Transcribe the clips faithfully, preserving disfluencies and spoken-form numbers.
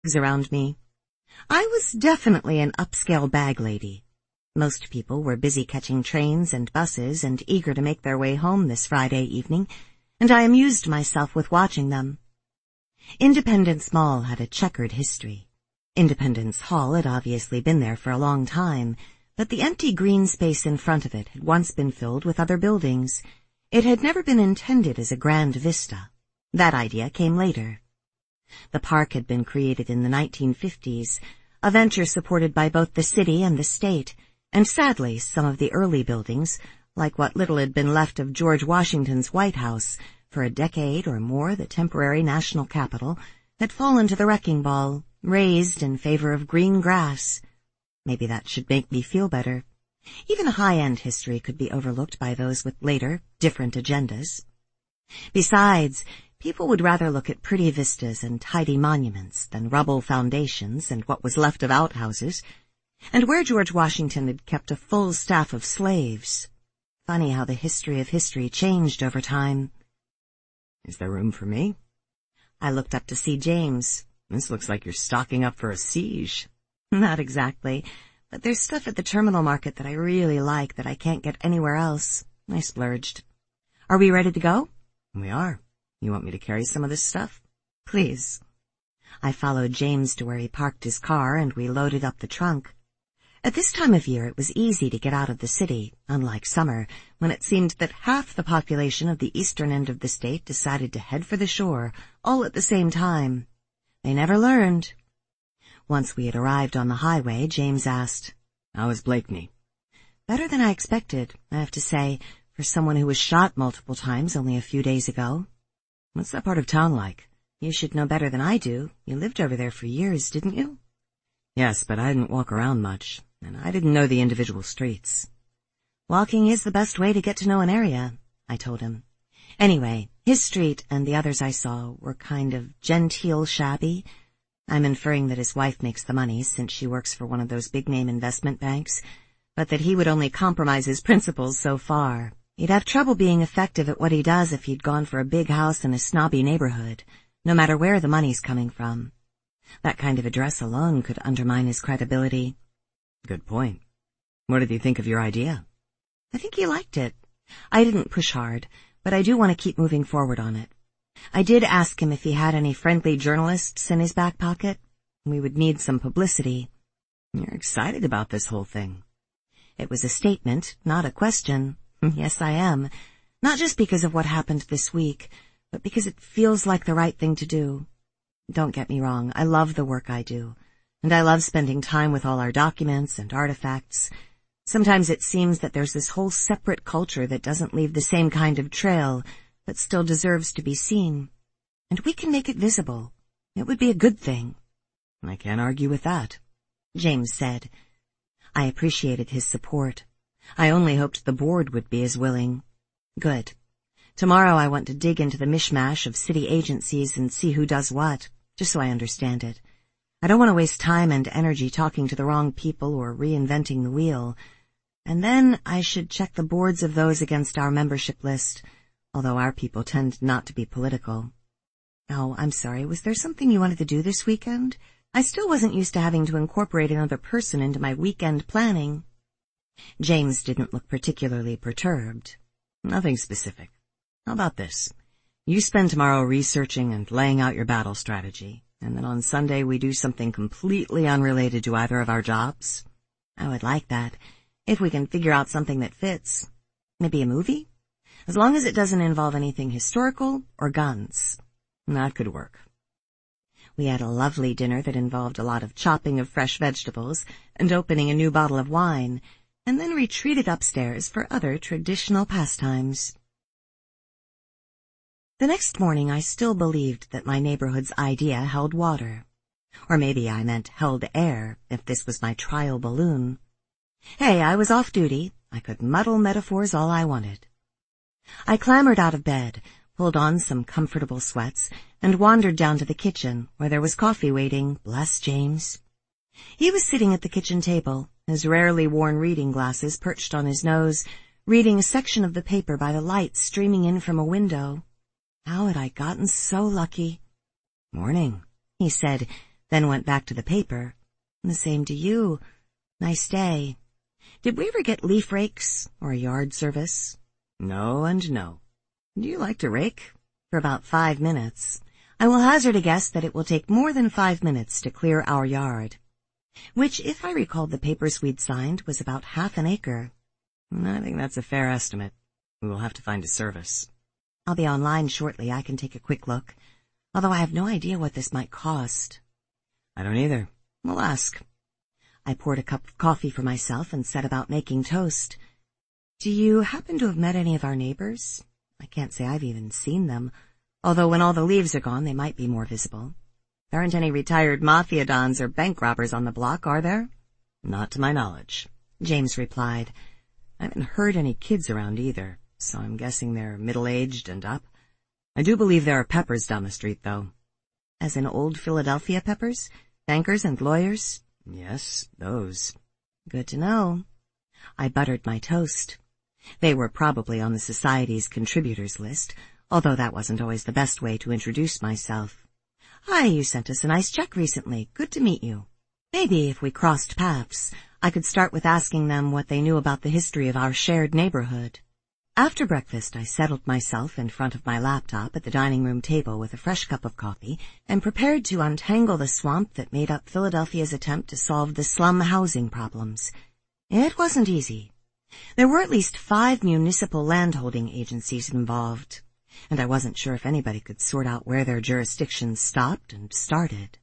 around me. I was definitely an upscale bag lady. Most people were busy catching trains and buses and eager to make their way home this Friday evening, and I amused myself with watching them. Independence Mall had a checkered history. Independence Hall had obviously been there for a long time, but the empty green space in front of it had once been filled with other buildings. It had never been intended as a grand vista. That idea came later. The park had been created in the nineteen fifties, a venture supported by both the city and the state, and sadly some of the early buildings, like what little had been left of George Washington's White House, for a decade or more the temporary national capital, had fallen to the wrecking ball, razed in favor of green grass. Maybe that should make me feel better. Even high-end history could be overlooked by those with later, different agendas. Besides, people would rather look at pretty vistas and tidy monuments than rubble foundations and what was left of outhouses, and where George Washington had kept a full staff of slaves. Funny how the history of history changed over time. Is there room for me? I looked up to see James. This looks like you're stocking up for a siege. Not exactly, but there's stuff at the terminal market that I really like that I can't get anywhere else. I splurged. Are we ready to go? We are. You want me to carry some of this stuff? Please. I followed James to where he parked his car and we loaded up the trunk. At this time of year it was easy to get out of the city, unlike summer, when it seemed that half the population of the eastern end of the state decided to head for the shore, all at the same time. They never learned. Once we had arrived on the highway, James asked, "How is Blakeney?" Better than I expected, I have to say, for someone who was shot multiple times only a few days ago. What's that part of town like? You should know better than I do. You lived over there for years, didn't you? Yes, but I didn't walk around much, and I didn't know the individual streets. Walking is the best way to get to know an area, I told him. Anyway, his street and the others I saw were kind of genteel shabby. I'm inferring that his wife makes the money since she works for one of those big-name investment banks, but that he would only compromise his principles so far. He'd have trouble being effective at what he does if he'd gone for a big house in a snobby neighborhood, no matter where the money's coming from. That kind of address alone could undermine his credibility. Good point. What did he think of your idea? I think he liked it. I didn't push hard, but I do want to keep moving forward on it. I did ask him if he had any friendly journalists in his back pocket. We would need some publicity. You're excited about this whole thing. It was a statement, not a question. Yes, I am. Not just because of what happened this week, but because it feels like the right thing to do. Don't get me wrong, I love the work I do, and I love spending time with all our documents and artifacts. Sometimes it seems that there's this whole separate culture that doesn't leave the same kind of trail, but still deserves to be seen. And we can make it visible. It would be a good thing. I can't argue with that, James said. I appreciated his support. I only hoped the board would be as willing. Good. Tomorrow I want to dig into the mishmash of city agencies and see who does what, just so I understand it. I don't want to waste time and energy talking to the wrong people or reinventing the wheel. And then I should check the boards of those against our membership list, although our people tend not to be political. Oh, I'm sorry, was there something you wanted to do this weekend? I still wasn't used to having to incorporate another person into my weekend planning. James didn't look particularly perturbed. Nothing specific. How about this? You spend tomorrow researching and laying out your battle strategy, and then on Sunday we do something completely unrelated to either of our jobs. I would like that, if we can figure out something that fits. Maybe a movie? As long as it doesn't involve anything historical or guns. That could work. We had a lovely dinner that involved a lot of chopping of fresh vegetables and opening a new bottle of wine, and then retreated upstairs for other traditional pastimes. The next morning I still believed that my neighborhood's idea held water. Or maybe I meant held air, if this was my trial balloon. Hey, I was off duty. I could muddle metaphors all I wanted. I clambered out of bed, pulled on some comfortable sweats, and wandered down to the kitchen, where there was coffee waiting, bless James. He was sitting at the kitchen table, his rarely worn reading glasses perched on his nose, reading a section of the paper by the light streaming in from a window. How had I gotten so lucky? Morning, he said, then went back to the paper. The same to you. Nice day. Did we ever get leaf rakes or a yard service? No and no. Do you like to rake? For about five minutes. I will hazard a guess that it will take more than five minutes to clear our yard. Which, if I recalled the papers we'd signed, was about half an acre. I think that's a fair estimate. We will have to find a service. I'll be online shortly. I can take a quick look. Although I have no idea what this might cost. I don't either. We'll ask. I poured a cup of coffee for myself and set about making toast. Do you happen to have met any of our neighbors? I can't say I've even seen them, although when all the leaves are gone, they might be more visible. There aren't any retired mafia dons or bank robbers on the block, are there? Not to my knowledge, James replied. I haven't heard any kids around either, so I'm guessing they're middle-aged and up. I do believe there are Peppers down the street, though. As in old Philadelphia Peppers? Bankers and lawyers? Yes, those. Good to know. I buttered my toast. They were probably on the society's contributors list, although that wasn't always the best way to introduce myself. Hi, you sent us a nice check recently. Good to meet you. Maybe if we crossed paths, I could start with asking them what they knew about the history of our shared neighborhood. After breakfast, I settled myself in front of my laptop at the dining room table with a fresh cup of coffee and prepared to untangle the swamp that made up Philadelphia's attempt to solve the slum housing problems. It wasn't easy. There were at least five municipal landholding agencies involved, and I wasn't sure if anybody could sort out where their jurisdictions stopped and started.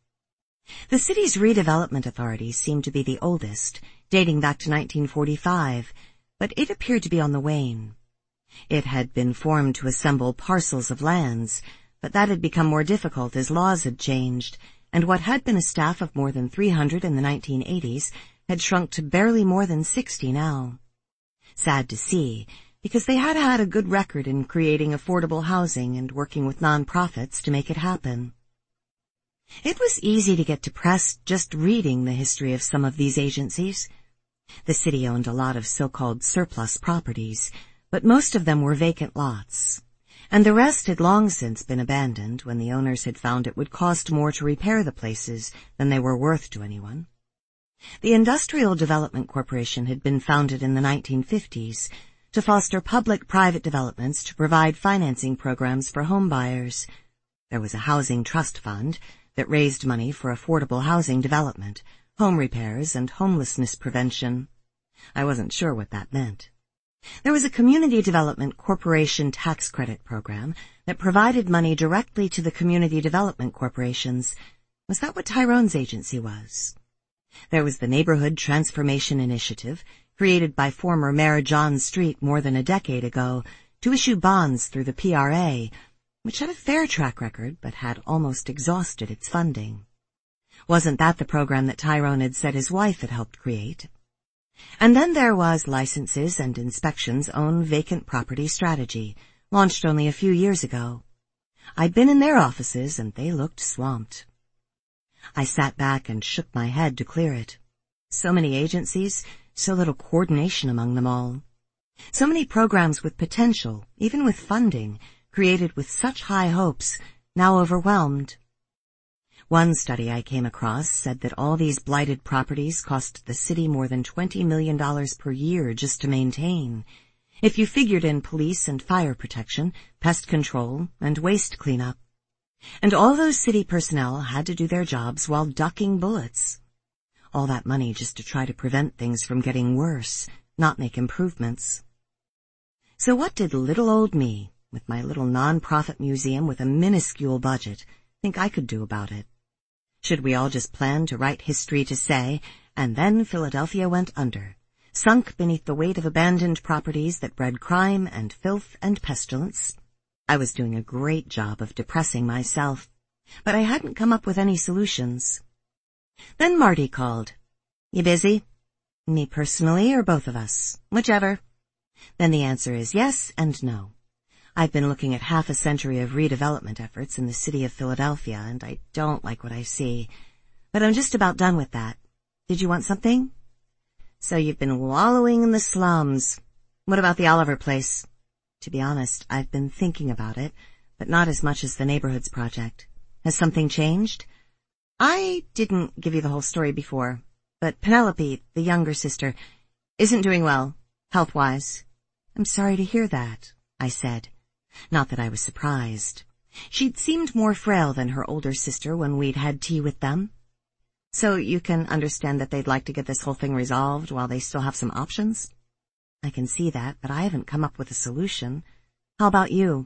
The city's redevelopment authority seemed to be the oldest, dating back to nineteen forty-five, but it appeared to be on the wane. It had been formed to assemble parcels of lands, but that had become more difficult as laws had changed, and what had been a staff of more than three hundred in the nineteen eighties had shrunk to barely more than sixty now. Sad to see, because they had had a good record in creating affordable housing and working with nonprofits to make it happen. It was easy to get depressed just reading the history of some of these agencies. The city owned a lot of so-called surplus properties, but most of them were vacant lots, and the rest had long since been abandoned when the owners had found it would cost more to repair the places than they were worth to anyone. The Industrial Development Corporation had been founded in the nineteen fifties to foster public-private developments to provide financing programs for home buyers. There was a housing trust fund that raised money for affordable housing development, home repairs, and homelessness prevention. I wasn't sure what that meant. There was a Community Development Corporation tax credit program that provided money directly to the community development corporations. Was that what Tyrone's agency was? There was the Neighborhood Transformation Initiative, created by former Mayor John Street more than a decade ago to issue bonds through the P R A, which had a fair track record but had almost exhausted its funding. Wasn't that the program that Tyrone had said his wife had helped create? And then there was Licenses and Inspections' own vacant property strategy, launched only a few years ago. I'd been in their offices and they looked swamped. I sat back and shook my head to clear it. So many agencies, so little coordination among them all. So many programs with potential, even with funding, created with such high hopes, now overwhelmed. One study I came across said that all these blighted properties cost the city more than twenty million dollars per year just to maintain, if you figured in police and fire protection, pest control, and waste cleanup. And all those city personnel had to do their jobs while ducking bullets. All that money just to try to prevent things from getting worse, not make improvements. So what did little old me, with my little non-profit museum with a minuscule budget, think I could do about it? Should we all just plan to write history to say, and then Philadelphia went under, sunk beneath the weight of abandoned properties that bred crime and filth and pestilence? I was doing a great job of depressing myself, but I hadn't come up with any solutions. Then Marty called. You busy? Me personally or both of us? Whichever. Then the answer is yes and no. I've been looking at half a century of redevelopment efforts in the city of Philadelphia, and I don't like what I see. But I'm just about done with that. Did you want something? So you've been wallowing in the slums. What about the Oliver place? To be honest, I've been thinking about it, but not as much as the Neighborhoods Project. Has something changed? I didn't give you the whole story before, but Penelope, the younger sister, isn't doing well, health-wise. I'm sorry to hear that, I said. Not that I was surprised. She'd seemed more frail than her older sister when we'd had tea with them. So you can understand that they'd like to get this whole thing resolved while they still have some options? I can see that, but I haven't come up with a solution. How about you?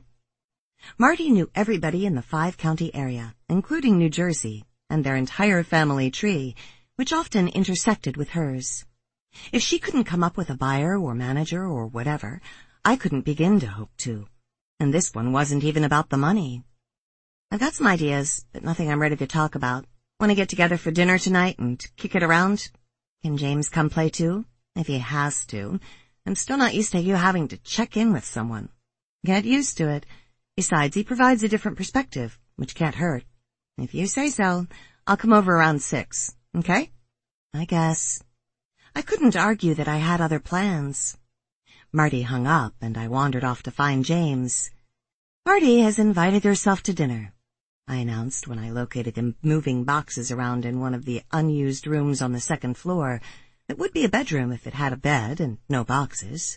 Marty knew everybody in the five-county area, including New Jersey, and their entire family tree, which often intersected with hers. If she couldn't come up with a buyer or manager or whatever, I couldn't begin to hope to. And this one wasn't even about the money. I've got some ideas, but nothing I'm ready to talk about. Want to get together for dinner tonight and kick it around? Can James come play too? If he has to. I'm still not used to you having to check in with someone. Get used to it. Besides, he provides a different perspective, which can't hurt. If you say so, I'll come over around six, okay? I guess. I couldn't argue that I had other plans. Marty hung up, and I wandered off to find James. Marty has invited herself to dinner, I announced when I located him moving boxes around in one of the unused rooms on the second floor. It would be a bedroom if it had a bed and no boxes.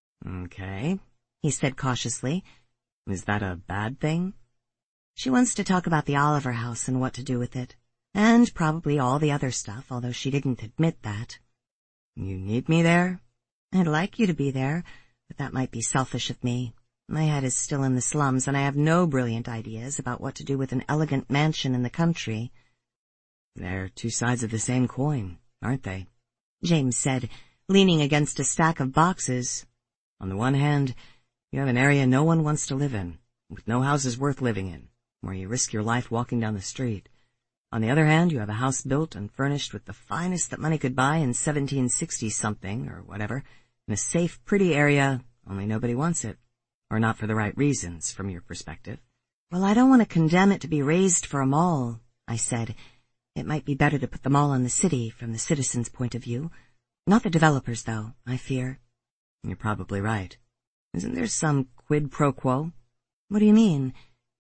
Okay, he said cautiously. Is that a bad thing? She wants to talk about the Oliver house and what to do with it, and probably all the other stuff, although she didn't admit that. You need me there? I'd like you to be there, but that might be selfish of me. My head is still in the slums, and I have no brilliant ideas about what to do with an elegant mansion in the country. They're two sides of the same coin, aren't they? James said, leaning against a stack of boxes. On the one hand, you have an area no one wants to live in, with no houses worth living in, where you risk your life walking down the street. On the other hand, you have a house built and furnished with the finest that money could buy in seventeen sixty something, or whatever, in a safe, pretty area, only nobody wants it. Or not for the right reasons, from your perspective. Well, I don't want to condemn it to be raised for a mall, I said. It might be better to put the mall in the city from the citizens' point of view. Not the developers, though, I fear. You're probably right. Isn't there some quid pro quo? What do you mean?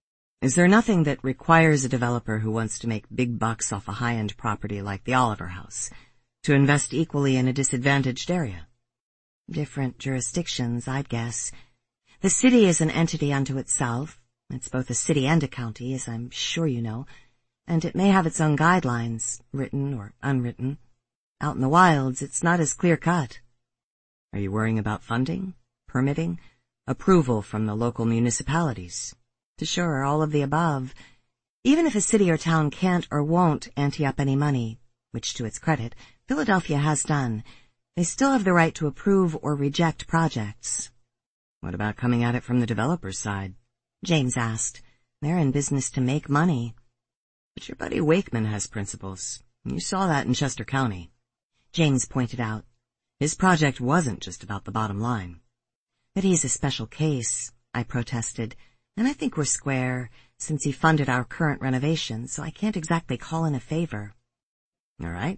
Is there nothing that requires a developer who wants to make big bucks off a high-end property like the Oliver house to invest equally in a disadvantaged area? Different jurisdictions, I'd guess. The city is an entity unto itself. It's both a city and a county, as I'm sure you know, and it may have its own guidelines, written or unwritten. Out in the wilds, it's not as clear-cut. Are you worrying about funding, permitting, approval from the local municipalities? Sure, all of the above. Even if a city or town can't or won't ante up any money, which to its credit, Philadelphia has done, they still have the right to approve or reject projects. What about coming at it from the developer's side? James asked. They're in business to make money. But your buddy Wakeman has principles. You saw that in Chester County. James pointed out. His project wasn't just about the bottom line. But he's a special case, I protested, and I think we're square, since he funded our current renovation, so I can't exactly call in a favor. All right.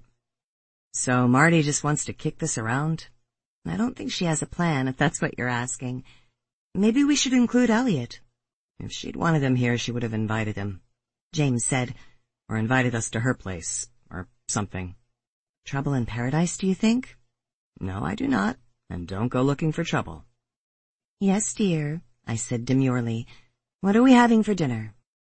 So Marty just wants to kick this around? I don't think she has a plan, if that's what you're asking. Maybe we should include Elliot. If she'd wanted him here, she would have invited him, James said. Or invited us to her place, or something. Trouble in paradise, do you think? No, I do not, and don't go looking for trouble. Yes, dear, I said demurely. What are we having for dinner?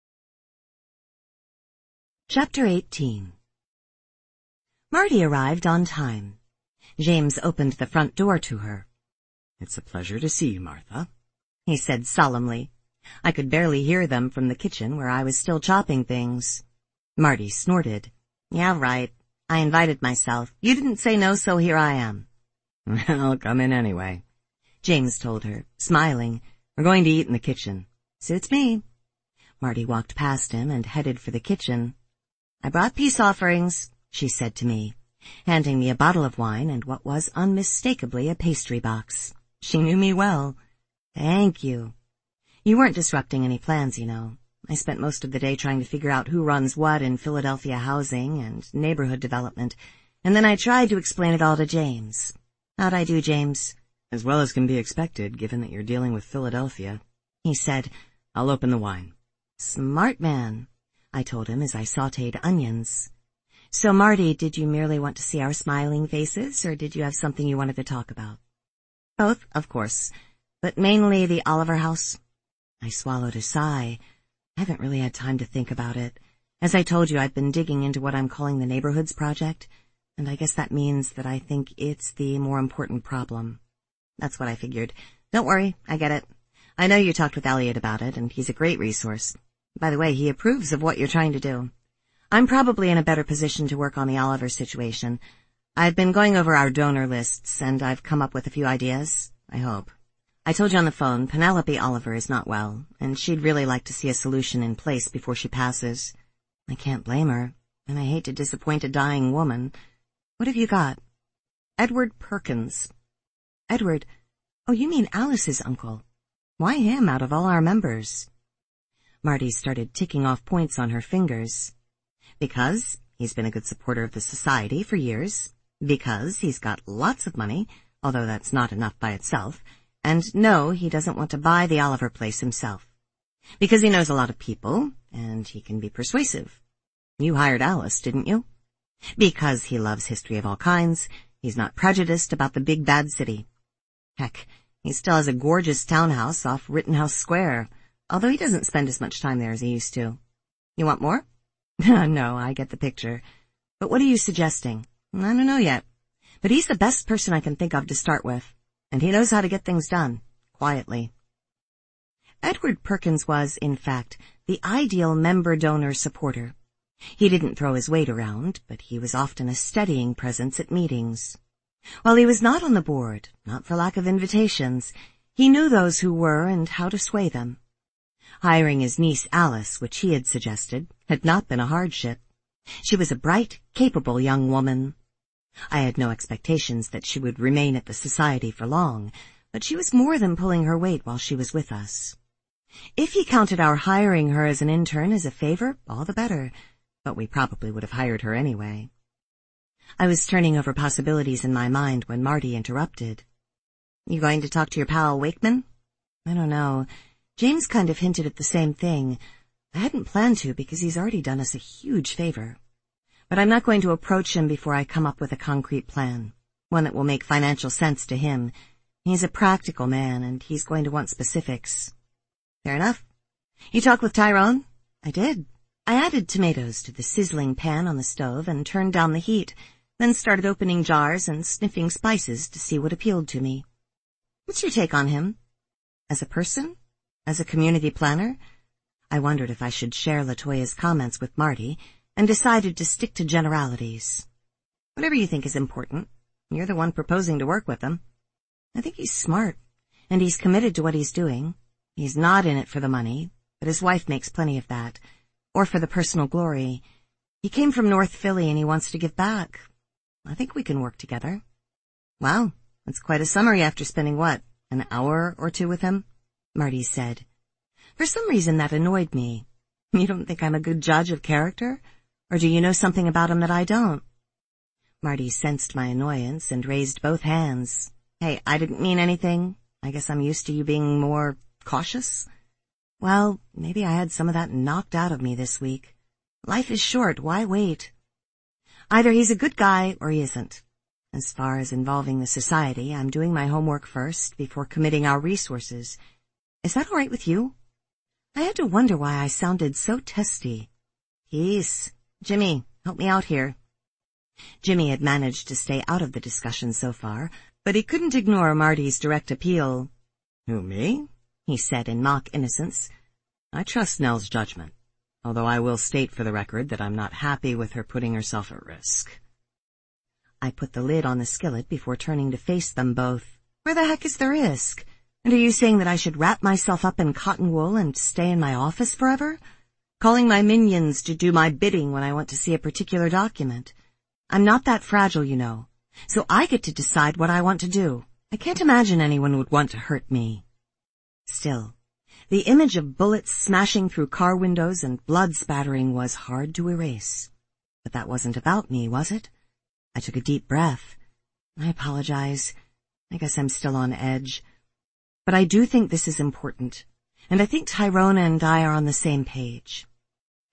Chapter eighteen. Marty arrived on time. James opened the front door to her. It's a pleasure to see you, Martha, he said solemnly. I could barely hear them from the kitchen where I was still chopping things. Marty snorted. Yeah, right. I invited myself. You didn't say no, so here I am. Well, come in anyway, James told her, smiling. We're going to eat in the kitchen. Suits me. Marty walked past him and headed for the kitchen. I brought peace offerings, she said to me, handing me a bottle of wine and what was unmistakably a pastry box. She knew me well. Thank you. You weren't disrupting any plans, you know. I spent most of the day trying to figure out who runs what in Philadelphia housing and neighborhood development, and then I tried to explain it all to James. How'd I do, James? As well as can be expected, given that you're dealing with Philadelphia, he said. I'll open the wine. Smart man. I told him as I sautéed onions. So, Marty, did you merely want to see our smiling faces, or did you have something you wanted to talk about? Both, of course, but mainly the Oliver house. I swallowed a sigh. I haven't really had time to think about it. As I told you, I've been digging into what I'm calling the Neighborhoods Project, and I guess that means that I think it's the more important problem. That's what I figured. Don't worry, I get it. I know you talked with Elliot about it, and he's a great resource. By the way, he approves of what you're trying to do. I'm probably in a better position to work on the Oliver situation. I've been going over our donor lists, and I've come up with a few ideas, I hope. I told you on the phone, Penelope Oliver is not well, and she'd really like to see a solution in place before she passes. I can't blame her, and I hate to disappoint a dying woman. What have you got? Edward Perkins. Edward? Oh, you mean Alice's uncle. Why him out of all our members? Marty started ticking off points on her fingers. Because he's been a good supporter of the society for years. Because he's got lots of money, although that's not enough by itself. And no, he doesn't want to buy the Oliver place himself. Because he knows a lot of people, and he can be persuasive. You hired Alice, didn't you? Because he loves history of all kinds. He's not prejudiced about the big bad city. Heck, he still has a gorgeous townhouse off Rittenhouse Square, although he doesn't spend as much time there as he used to. You want more? No, I get the picture. But what are you suggesting? I don't know yet. But he's the best person I can think of to start with, and he knows how to get things done, quietly. Edward Perkins was, in fact, the ideal member-donor supporter. He didn't throw his weight around, but he was often a steadying presence at meetings. While he was not on the board, not for lack of invitations, he knew those who were and how to sway them. Hiring his niece Alice, which he had suggested, had not been a hardship. She was a bright, capable young woman. I had no expectations that she would remain at the society for long, but she was more than pulling her weight while she was with us. If he counted our hiring her as an intern as a favor, all the better, but we probably would have hired her anyway. I was turning over possibilities in my mind when Marty interrupted. You going to talk to your pal Wakeman? I don't know. James kind of hinted at the same thing. I hadn't planned to because he's already done us a huge favor. But I'm not going to approach him before I come up with a concrete plan, one that will make financial sense to him. He's a practical man, and he's going to want specifics. Fair enough. You talked with Tyrone? I did. I added tomatoes to the sizzling pan on the stove and turned down the heat, then started opening jars and sniffing spices to see what appealed to me. What's your take on him? As a person? As a community planner? I wondered if I should share LaToya's comments with Marty, and decided to stick to generalities. Whatever you think is important. You're the one proposing to work with him. I think he's smart, and he's committed to what he's doing. He's not in it for the money, but his wife makes plenty of that, or for the personal glory. He came from North Philly and he wants to give back. I think we can work together. Wow, that's quite a summary after spending, what, an hour or two with him? Marty said. For some reason that annoyed me. You don't think I'm a good judge of character? Or do you know something about him that I don't? Marty sensed my annoyance and raised both hands. Hey, I didn't mean anything. I guess I'm used to you being more cautious. Well, maybe I had some of that knocked out of me this week. Life is short, why wait? Either he's a good guy or he isn't. As far as involving the society, I'm doing my homework first before committing our resources. Is that all right with you? I had to wonder why I sounded so testy. Peace. Jimmy, help me out here. Jimmy had managed to stay out of the discussion so far, but he couldn't ignore Marty's direct appeal. Who, me? He said in mock innocence. I trust Nell's judgment, although I will state for the record that I'm not happy with her putting herself at risk. I put the lid on the skillet before turning to face them both. Where the heck is the risk? And are you saying that I should wrap myself up in cotton wool and stay in my office forever? Calling my minions to do my bidding when I want to see a particular document. I'm not that fragile, you know, so I get to decide what I want to do. I can't imagine anyone would want to hurt me. Still, the image of bullets smashing through car windows and blood spattering was hard to erase. But that wasn't about me, was it? I took a deep breath. I apologize. I guess I'm still on edge. But I do think this is important, and I think Tyrone and I are on the same page.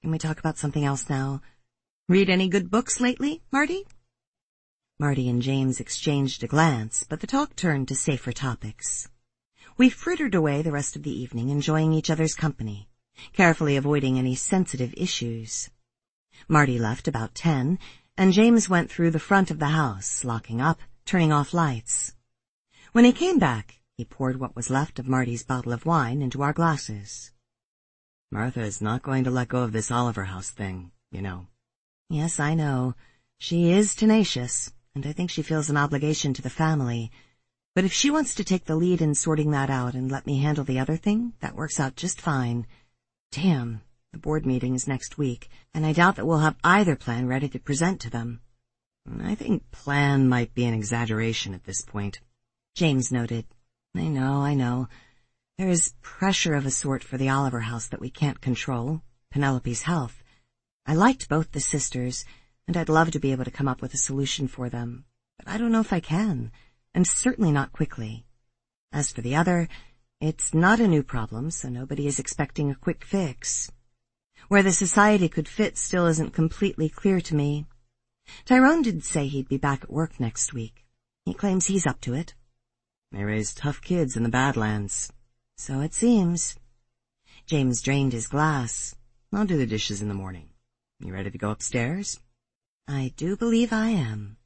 Can we talk about something else now? Read any good books lately, Marty? Marty and James exchanged a glance, but the talk turned to safer topics. We frittered away the rest of the evening, enjoying each other's company, carefully avoiding any sensitive issues. Marty left about ten, and James went through the front of the house, locking up, turning off lights. When he came back, he poured what was left of Marty's bottle of wine into our glasses. Martha is not going to let go of this Oliver House thing, you know. Yes, I know. She is tenacious, and I think she feels an obligation to the family. But if she wants to take the lead in sorting that out and let me handle the other thing, that works out just fine. Damn, the board meeting is next week, and I doubt that we'll have either plan ready to present to them. I think plan might be an exaggeration at this point, James noted. I know, I know. There is pressure of a sort for the Oliver House that we can't control, Penelope's health. I liked both the sisters, and I'd love to be able to come up with a solution for them, but I don't know if I can, and certainly not quickly. As for the other, it's not a new problem, so nobody is expecting a quick fix. Where the society could fit still isn't completely clear to me. Tyrone did say he'd be back at work next week. He claims he's up to it. They raise tough kids in the Badlands. So it seems. James drained his glass. I'll do the dishes in the morning. You ready to go upstairs? I do believe I am.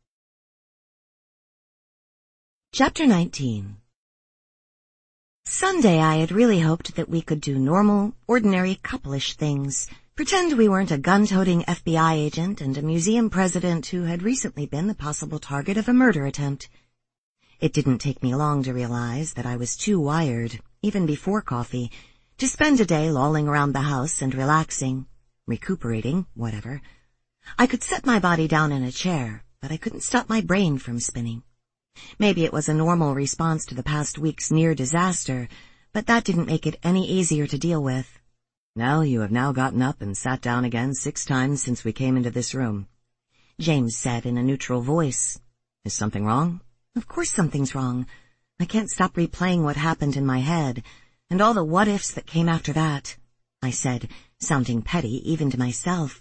Chapter nineteen. Sunday I had really hoped that we could do normal, ordinary couple-ish things. Pretend we weren't a gun-toting F B I agent and a museum president who had recently been the possible target of a murder attempt. It didn't take me long to realize that I was too wired, even before coffee, to spend a day lolling around the house and relaxing, recuperating, whatever. I could set my body down in a chair, but I couldn't stop my brain from spinning. Maybe it was a normal response to the past week's near disaster, but that didn't make it any easier to deal with. Nell, you have now gotten up and sat down again six times since we came into this room, James said in a neutral voice. Is something wrong? Of course something's wrong. I can't stop replaying what happened in my head, and all the what-ifs that came after that, I said, sounding petty even to myself.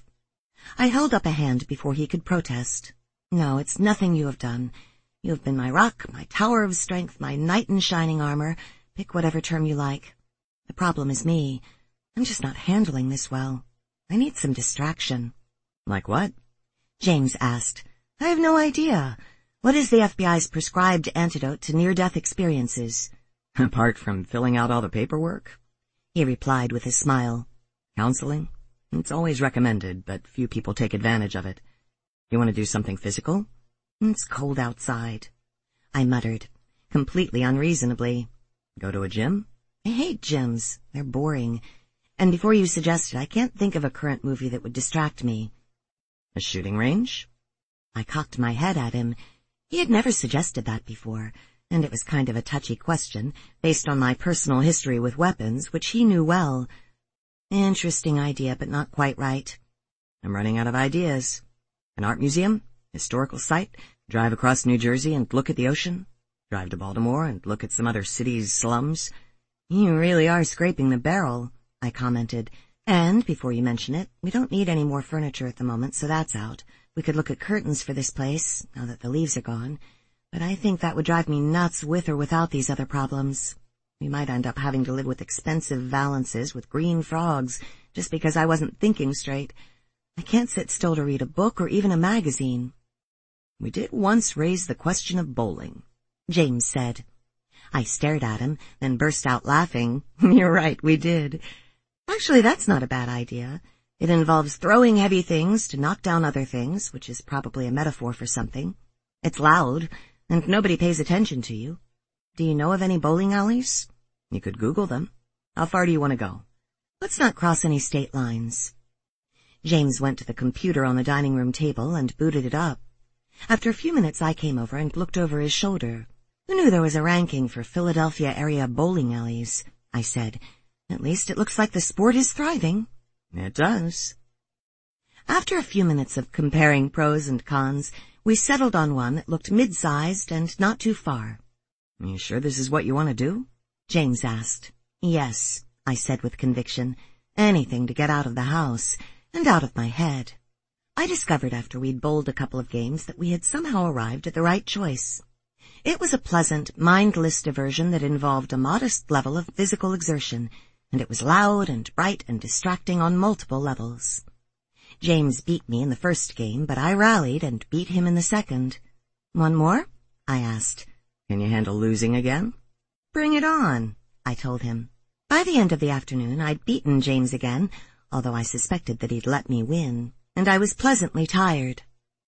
I held up a hand before he could protest. No, it's nothing you have done. You have been my rock, my tower of strength, my knight in shining armor. Pick whatever term you like. The problem is me. I'm just not handling this well. I need some distraction. Like what? James asked. I have no idea. What is the F B I's prescribed antidote to near-death experiences? Apart from filling out all the paperwork? He replied with a smile. Counseling? It's always recommended, but few people take advantage of it. You want to do something physical? It's cold outside, I muttered, completely unreasonably. Go to a gym? I hate gyms. They're boring. And before you suggested, I can't think of a current movie that would distract me. A shooting range? I cocked my head at him. He had never suggested that before, and it was kind of a touchy question, based on my personal history with weapons, which he knew well. Interesting idea, but not quite right. I'm running out of ideas. An art museum? Historical site? Drive across New Jersey and look at the ocean? Drive to Baltimore and look at some other city's slums? You really are scraping the barrel, I commented. And, before you mention it, we don't need any more furniture at the moment, so that's out. We could look at curtains for this place, now that the leaves are gone. But I think that would drive me nuts with or without these other problems. We might end up having to live with expensive valances with green frogs, just because I wasn't thinking straight. I can't sit still to read a book or even a magazine. We did once raise the question of bowling, James said. I stared at him, then burst out laughing. You're right, we did. Actually, that's not a bad idea. It involves throwing heavy things to knock down other things, which is probably a metaphor for something. It's loud, and nobody pays attention to you. Do you know of any bowling alleys? You could Google them. How far do you want to go? Let's not cross any state lines. James went to the computer on the dining room table and booted it up. After a few minutes, I came over and looked over his shoulder. Who knew there was a ranking for Philadelphia area bowling alleys? I said. At least it looks like the sport is thriving. It does. After a few minutes of comparing pros and cons, we settled on one that looked mid-sized and not too far. Are you sure this is what you want to do? James asked. Yes, I said with conviction. Anything to get out of the house. and out of my head. I discovered after we'd bowled a couple of games that we had somehow arrived at the right choice. It was a pleasant, mindless diversion that involved a modest level of physical exertion, and it was loud and bright and distracting on multiple levels. James beat me in the first game, but I rallied and beat him in the second. "One more?" I asked. "Can you handle losing again?" "Bring it on," I told him. By the end of the afternoon, I'd beaten James again, although I suspected that he'd let me win, and I was pleasantly tired.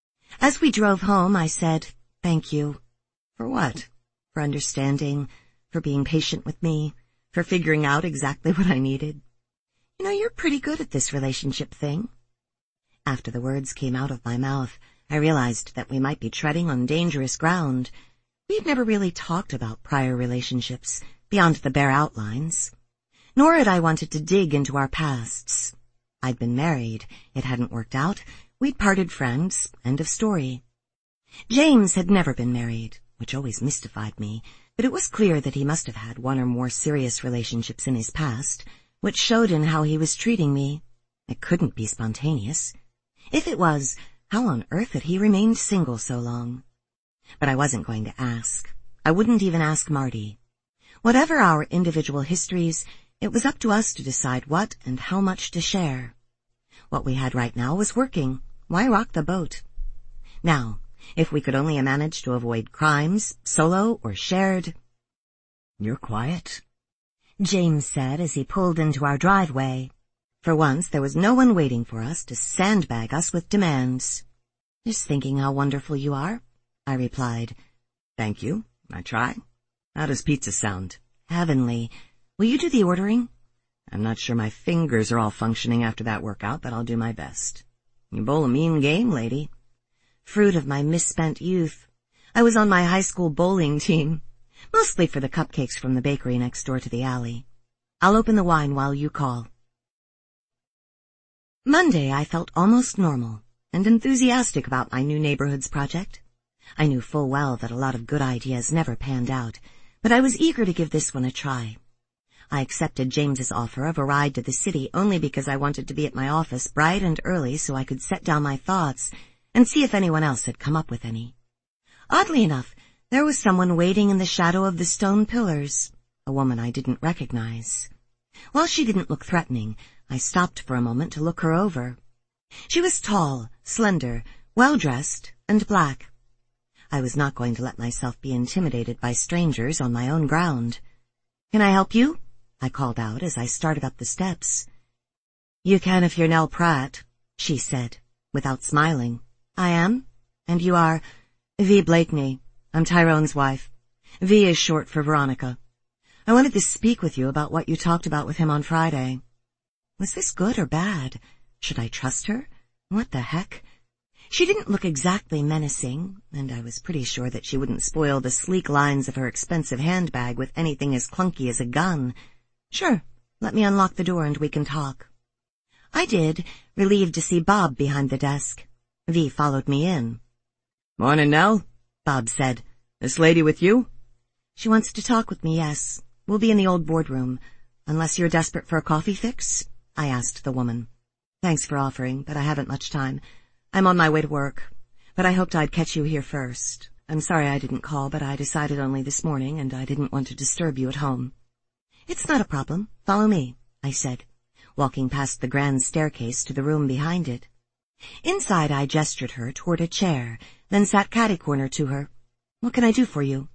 As we drove home, I said, "Thank you." "For what?" "For understanding, for being patient with me, for figuring out exactly what I needed. You know, you're pretty good at this relationship thing." After the words came out of my mouth, I realized that we might be treading on dangerous ground. We had never really talked about prior relationships, beyond the bare outlines. Nor had I wanted to dig into our pasts. I'd been married, it hadn't worked out, we'd parted friends, end of story. James had never been married, which always mystified me, but it was clear that he must have had one or more serious relationships in his past, which showed in how he was treating me. It couldn't be spontaneous. If it was, how on earth had he remained single so long? But I wasn't going to ask. I wouldn't even ask Marty. Whatever our individual histories, it was up to us to decide what and how much to share. What we had right now was working. Why rock the boat? Now, if we could only manage to avoid crimes, solo or shared. "You're quiet," James said as he pulled into our driveway. For once, there was no one waiting for us to sandbag us with demands. "Just thinking how wonderful you are," I replied. "Thank you. I try. How does pizza sound?" "Heavenly. Will you do the ordering?" "I'm not sure my fingers are all functioning after that workout, but I'll do my best." "You bowl a mean game, lady." Fruit of my misspent youth. I was on my high school bowling team, mostly for the cupcakes from the bakery next door to the alley. I'll open the wine while you call. Monday, I felt almost normal and enthusiastic about my new neighborhoods project. I knew full well that a lot of good ideas never panned out, but I was eager to give this one a try. I accepted James's offer of a ride to the city only because I wanted to be at my office bright and early so I could set down my thoughts and see if anyone else had come up with any. Oddly enough, there was someone waiting in the shadow of the stone pillars, a woman I didn't recognize. While she didn't look threatening, I stopped for a moment to look her over. She was tall, slender, well-dressed, and black. I was not going to let myself be intimidated by strangers on my own ground. "Can I help you?" I called out as I started up the steps. "You can if you're Nell Pratt," she said, without smiling. "I am? And you are?" "V. Blakeney. I'm Tyrone's wife. V is short for Veronica. I wanted to speak with you about what you talked about with him on Friday." Was this good or bad? Should I trust her? What the heck? She didn't look exactly menacing, and I was pretty sure that she wouldn't spoil the sleek lines of her expensive handbag with anything as clunky as a gun. "Sure, let me unlock the door and we can talk." I did, relieved to see Bob behind the desk. V followed me in. "Morning, Nell," Bob said. "This lady with you?" "She wants to talk with me, yes. We'll be in the old boardroom. Unless you're desperate for a coffee fix?" I asked the woman. "Thanks for offering, but I haven't much time. I'm on my way to work, but I hoped I'd catch you here first. I'm sorry I didn't call, but I decided only this morning, and I didn't want to disturb you at home." "It's not a problem. Follow me," I said, walking past the grand staircase to the room behind it. Inside, I gestured her toward a chair, then sat catty-corner to her. "What can I do for you?"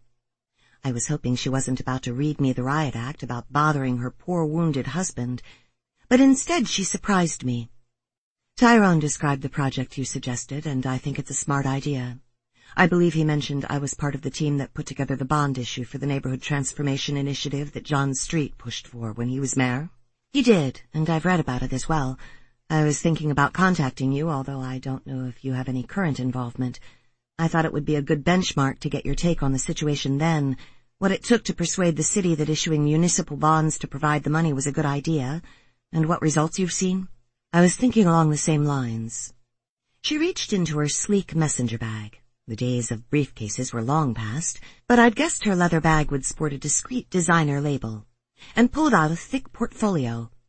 I was hoping she wasn't about to read me the riot act about bothering her poor wounded husband, but instead she surprised me. "Tyrone described the project you suggested, and I think it's a smart idea. I believe he mentioned I was part of the team that put together the bond issue for the neighborhood transformation initiative that John Street pushed for when he was mayor." "He did, and I've read about it as well. I was thinking about contacting you, although I don't know if you have any current involvement. I thought it would be a good benchmark to get your take on the situation then, what it took to persuade the city that issuing municipal bonds to provide the money was a good idea, and what results you've seen." I was thinking along the same lines. She reached into her sleek messenger bag. The days of briefcases were long past, but I'd guessed her leather bag would sport a discreet designer label, and pulled out a thick portfolio.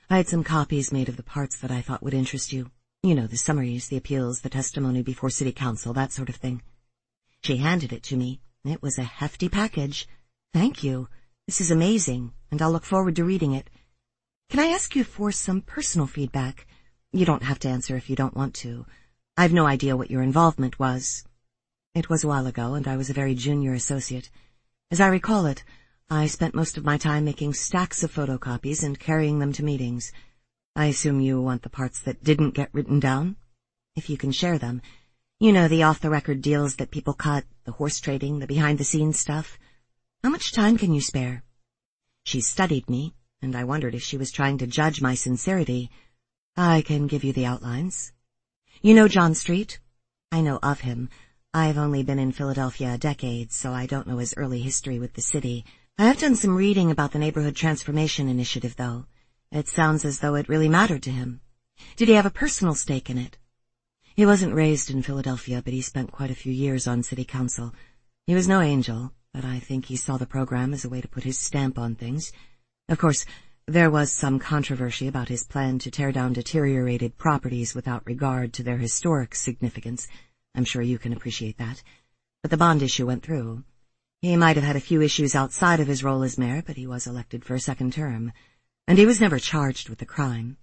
I had some copies made of the parts that I thought would interest you. You know, the summaries, the appeals, the testimony before city council, that sort of thing. She handed it to me. It was a hefty package. Thank you. This is amazing, and I'll look forward to reading it. Can I ask you for some personal feedback? You don't have to answer if you don't want to. I've no idea what your involvement was. It was a while ago, and I was a very junior associate. As I recall it, I spent most of my time making stacks of photocopies and carrying them to meetings. I assume you want the parts that didn't get written down? If you can share them. You know, the off-the-record deals that people cut, the horse trading, the behind-the-scenes stuff. How much time can you spare? She studied me, and I wondered if she was trying to judge my sincerity. I can give you the outlines. You know John Street? I know of him. I've only been in Philadelphia a decade, so I don't know his early history with the city. I have done some reading about the Neighborhood Transformation Initiative, though. It sounds as though it really mattered to him. Did he have a personal stake in it? He wasn't raised in Philadelphia, but he spent quite a few years on city council. He was no angel, but I think he saw the program as a way to put his stamp on things. Of course, there was some controversy about his plan to tear down deteriorated properties without regard to their historic significance. I'm sure you can appreciate that. But the bond issue went through. He might have had a few issues outside of his role as mayor, but he was elected for a second term. And he was never charged with the crime.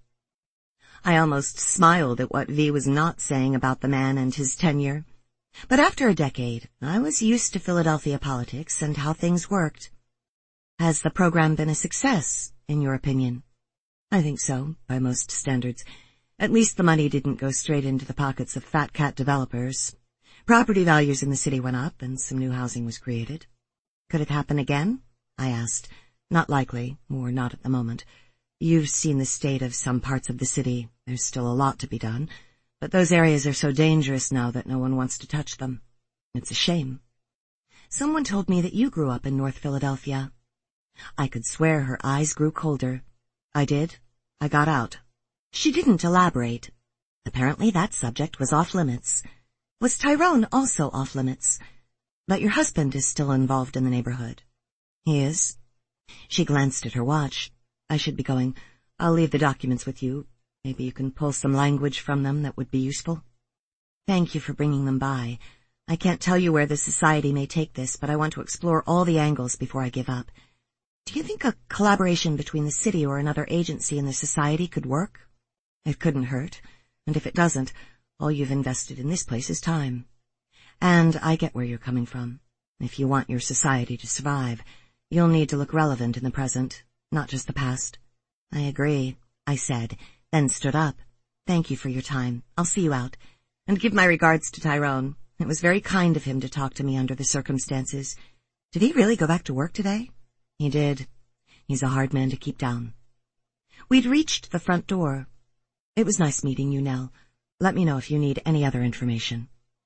I almost smiled at what V was not saying about the man and his tenure. But after a decade, I was used to Philadelphia politics and how things worked. Has the program been a success, in your opinion? I think so, by most standards. At least the money didn't go straight into the pockets of fat cat developers. Property values in the city went up, and some new housing was created. Could it happen again? I asked. Not likely, or not at the moment. You've seen the state of some parts of the city. There's still a lot to be done, but those areas are so dangerous now that no one wants to touch them. It's a shame. Someone told me that you grew up in North Philadelphia. I could swear her eyes grew colder. I did. I got out. She didn't elaborate. Apparently that subject was off limits. Was Tyrone also off limits? But your husband is still involved in the neighborhood. He is. She glanced at her watch. I should be going. I'll leave the documents with you. Maybe you can pull some language from them that would be useful. Thank you for bringing them by. I can't tell you where the society may take this, but I want to explore all the angles before I give up. Do you think a collaboration between the city or another agency in the society could work? It couldn't hurt, and if it doesn't, all you've invested in this place is time. And I get where you're coming from. If you want your society to survive, you'll need to look relevant in the present, not just the past. I agree, I said, then stood up. Thank you for your time. I'll see you out. And give my regards to Tyrone. It was very kind of him to talk to me under the circumstances. Did he really go back to work today? He did. He's a hard man to keep down. We'd reached the front door. It was nice meeting you, Nell. Let me know if you need any other information.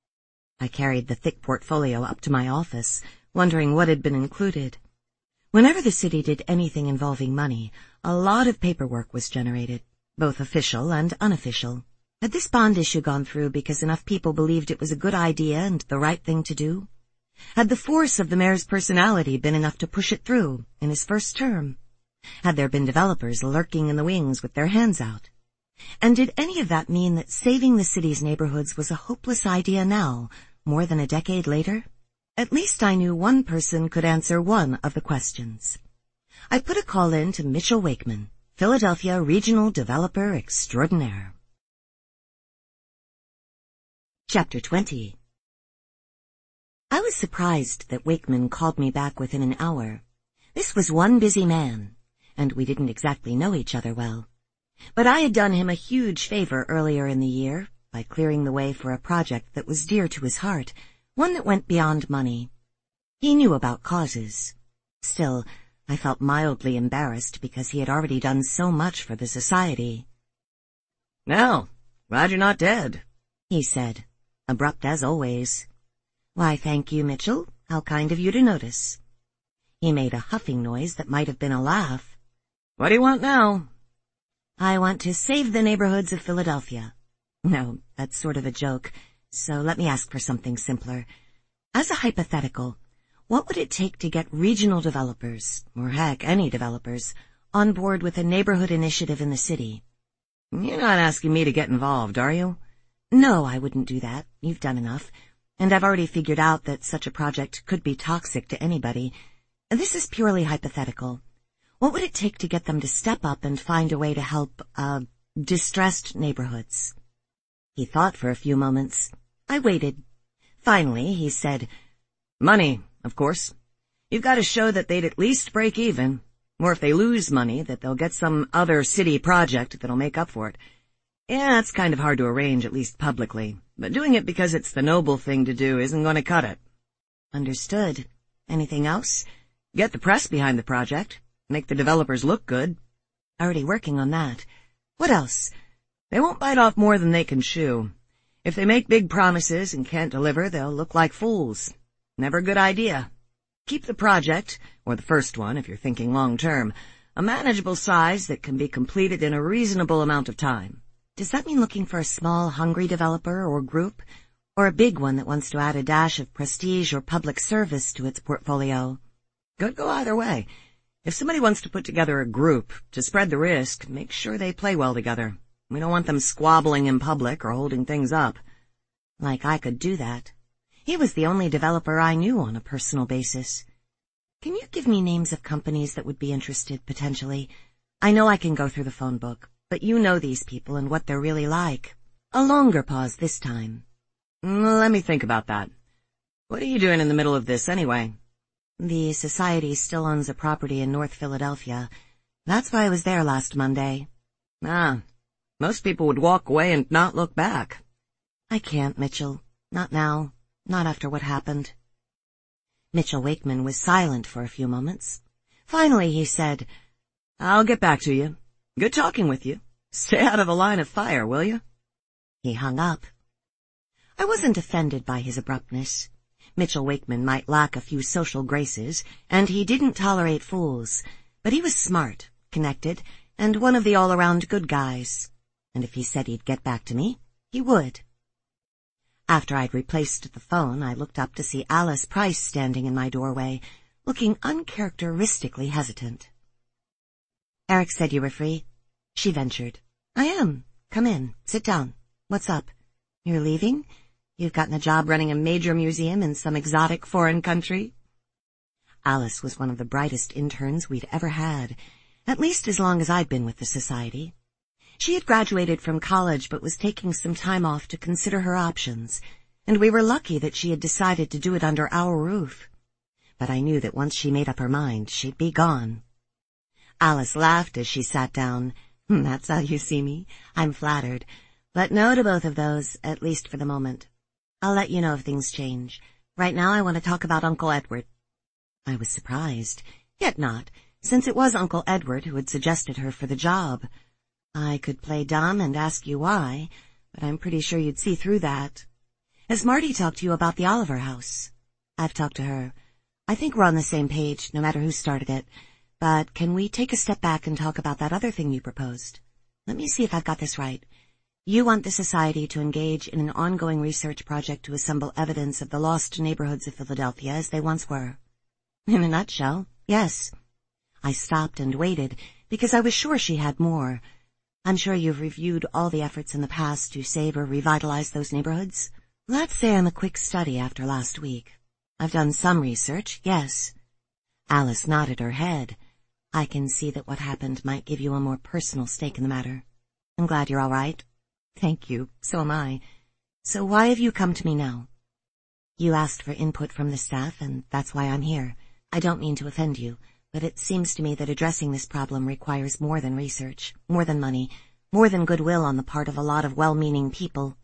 I carried the thick portfolio up to my office, wondering what had been included. Whenever the city did anything involving money, a lot of paperwork was generated, both official and unofficial. Had this bond issue gone through because enough people believed it was a good idea and the right thing to do? Had the force of the mayor's personality been enough to push it through in his first term? Had there been developers lurking in the wings with their hands out? And did any of that mean that saving the city's neighborhoods was a hopeless idea now, more than a decade later? At least I knew one person could answer one of the questions. I put a call in to Mitchell Wakeman, Philadelphia Regional Developer Extraordinaire. Chapter twenty. I was surprised that Wakeman called me back within an hour. This was one busy man, and we didn't exactly know each other well. But I had done him a huge favor earlier in the year by clearing the way for a project that was dear to his heart, one that went beyond money. He knew about causes. Still, I felt mildly embarrassed because he had already done so much for the society. "Nell, glad you're not dead," he said, abrupt as always. Why, thank you, Mitchell. How kind of you to notice. He made a huffing noise that might have been a laugh. "What do you want now?" I want to save the neighborhoods of Philadelphia. No, that's sort of a joke, so let me ask for something simpler. As a hypothetical, what would it take to get regional developers, or heck, any developers, on board with a neighborhood initiative in the city. You're not asking me to get involved, are you? No, I wouldn't do that. You've done enough. And I've already figured out that such a project could be toxic to anybody. This is purely hypothetical. What would it take to get them to step up and find a way to help, uh, distressed neighborhoods? He thought for a few moments. I waited. Finally, he said, Money, of course. You've got to show that they'd at least break even. Or if they lose money, that they'll get some other city project that'll make up for it. Yeah, it's kind of hard to arrange, at least publicly. But doing it because it's the noble thing to do isn't going to cut it. Understood. Anything else? Get the press behind the project. Make the developers look good. Already working on that. What else? They won't bite off more than they can chew. If they make big promises and can't deliver, they'll look like fools. Never a good idea. Keep the project, or the first one if you're thinking long term, a manageable size that can be completed in a reasonable amount of time. Does that mean looking for a small, hungry developer or group, or a big one that wants to add a dash of prestige or public service to its portfolio? Could go either way. If somebody wants to put together a group to spread the risk, make sure they play well together. We don't want them squabbling in public or holding things up. Like I could do that. He was the only developer I knew on a personal basis. Can you give me names of companies that would be interested, potentially? I know I can go through the phone book, but you know these people and what they're really like. A longer pause this time. Let me think about that. What are you doing in the middle of this, anyway? The Society still owns a property in North Philadelphia. That's why I was there last Monday. Ah, most people would walk away and not look back. I can't, Mitchell. Not now. Not after what happened. Mitchell Wakeman was silent for a few moments. Finally, he said, I'll get back to you. Good talking with you. Stay out of the line of fire, will you? He hung up. I wasn't offended by his abruptness. Mitchell Wakeman might lack a few social graces, and he didn't tolerate fools, but he was smart, connected, and one of the all-around good guys. And if he said he'd get back to me, he would. After I'd replaced the phone, I looked up to see Alice Price standing in my doorway, looking uncharacteristically hesitant. Eric said you were free. She ventured. I am. Come in. Sit down. What's up? You're leaving? You've gotten a job running a major museum in some exotic foreign country? Alice was one of the brightest interns we'd ever had, at least as long as I'd been with the Society. She had graduated from college but was taking some time off to consider her options, and we were lucky that she had decided to do it under our roof. But I knew that once she made up her mind, she'd be gone. Alice laughed as she sat down. That's how you see me. I'm flattered. But no to both of those, at least for the moment. I'll let you know if things change. Right now I want to talk about Uncle Edward. I was surprised, yet not, since it was Uncle Edward who had suggested her for the job. I could play dumb and ask you why, but I'm pretty sure you'd see through that. Has Marty talked to you about the Oliver house? I've talked to her. I think we're on the same page, no matter who started it. But can we take a step back and talk about that other thing you proposed? Let me see if I've got this right. You want the Society to engage in an ongoing research project to assemble evidence of the lost neighborhoods of Philadelphia as they once were. In a nutshell, yes. I stopped and waited, because I was sure she had more. I'm sure you've reviewed all the efforts in the past to save or revitalize those neighborhoods. Let's say I'm a quick study after last week. I've done some research, yes. Alice nodded her head. I can see that what happened might give you a more personal stake in the matter. I'm glad you're all right. Thank you. So am I. So why have you come to me now? You asked for input from the staff, and that's why I'm here. I don't mean to offend you, but it seems to me that addressing this problem requires more than research, more than money, more than goodwill on the part of a lot of well-meaning people.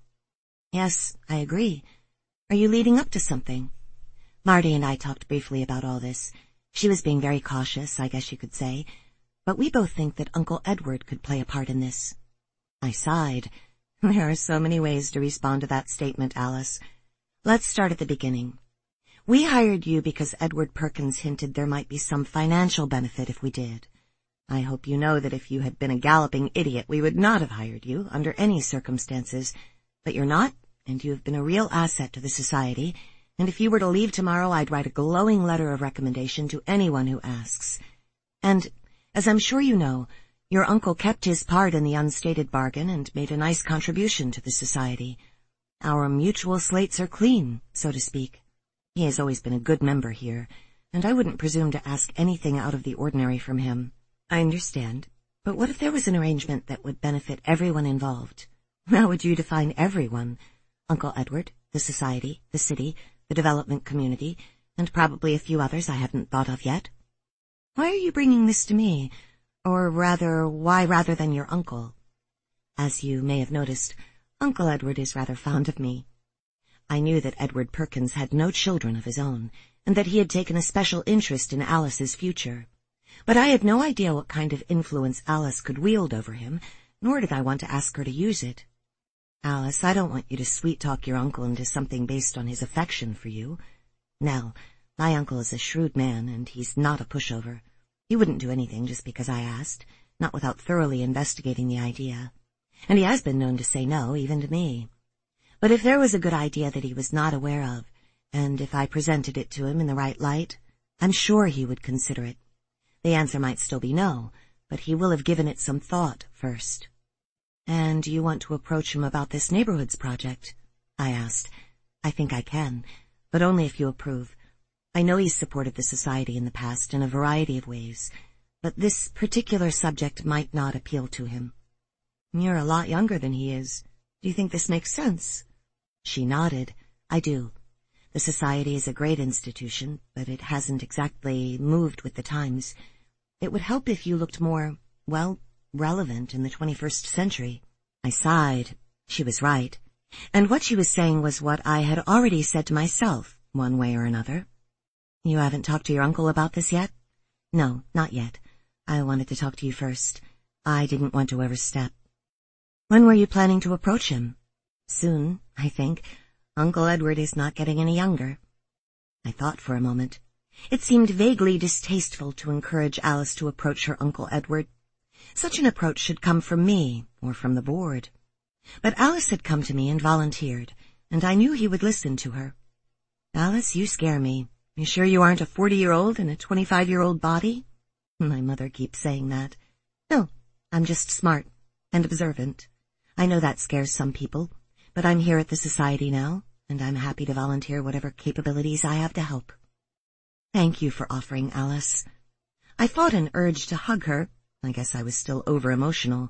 Yes, I agree. Are you leading up to something? Marty and I talked briefly about all this. She was being very cautious, I guess you could say, but we both think that Uncle Edward could play a part in this. I sighed. There are so many ways to respond to that statement, Alice. Let's start at the beginning. We hired you because Edward Perkins hinted there might be some financial benefit if we did. I hope you know that if you had been a galloping idiot, we would not have hired you under any circumstances. But you're not, and you have been a real asset to the Society, and if you were to leave tomorrow, I'd write a glowing letter of recommendation to anyone who asks. And As I'm sure you know, your uncle kept his part in the unstated bargain and made a nice contribution to the society. Our mutual slates are clean, so to speak. He has always been a good member here, and I wouldn't presume to ask anything out of the ordinary from him. I understand, but what if there was an arrangement that would benefit everyone involved? How would you define everyone? Uncle Edward, the society, the city, the development community, and probably a few others I haven't thought of yet. Why are you bringing this to me? Or rather, why rather than your uncle? As you may have noticed, Uncle Edward is rather fond of me. I knew that Edward Perkins had no children of his own, and that he had taken a special interest in Alice's future. But I had no idea what kind of influence Alice could wield over him, nor did I want to ask her to use it. Alice, I don't want you to sweet-talk your uncle into something based on his affection for you. Nell, my uncle is a shrewd man, and he's not a pushover. He wouldn't do anything just because I asked, not without thoroughly investigating the idea. And he has been known to say no, even to me. But if there was a good idea that he was not aware of, and if I presented it to him in the right light, I'm sure he would consider it. The answer might still be no, but he will have given it some thought first. And you want to approach him about this neighborhoods project? I asked. I think I can, but only if you approve. I know he's supported the society in the past in a variety of ways, but this particular subject might not appeal to him. You're a lot younger than he is. Do you think this makes sense? She nodded. I do. The society is a great institution, but it hasn't exactly moved with the times. It would help if you looked more, well, relevant in the twenty-first century. I sighed. She was right. And what she was saying was what I had already said to myself, one way or another. You haven't talked to your uncle about this yet? No, not yet. I wanted to talk to you first. I didn't want to overstep. When were you planning to approach him? Soon, I think. Uncle Edward is not getting any younger. I thought for a moment. It seemed vaguely distasteful to encourage Alice to approach her Uncle Edward. Such an approach should come from me, or from the board. But Alice had come to me and volunteered, and I knew he would listen to her. Alice, you scare me. You sure you aren't a forty-year-old in a twenty-five-year-old body? My mother keeps saying that. No, I'm just smart and observant. I know that scares some people, but I'm here at the society now, and I'm happy to volunteer whatever capabilities I have to help. Thank you for offering, Alice. I fought an urge to hug her. I guess I was still over-emotional.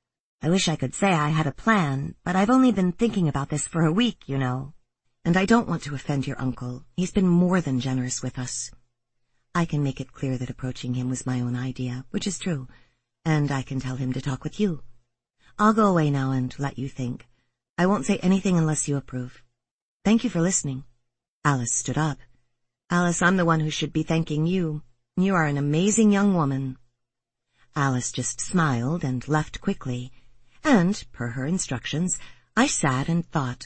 I wish I could say I had a plan, but I've only been thinking about this for a week, you know. And I don't want to offend your uncle. He's been more than generous with us. I can make it clear that approaching him was my own idea, which is true, and I can tell him to talk with you. I'll go away now and let you think. I won't say anything unless you approve. Thank you for listening. Alice stood up. Alice, I'm the one who should be thanking you. You are an amazing young woman. Alice just smiled and left quickly, and, per her instructions, I sat and thought.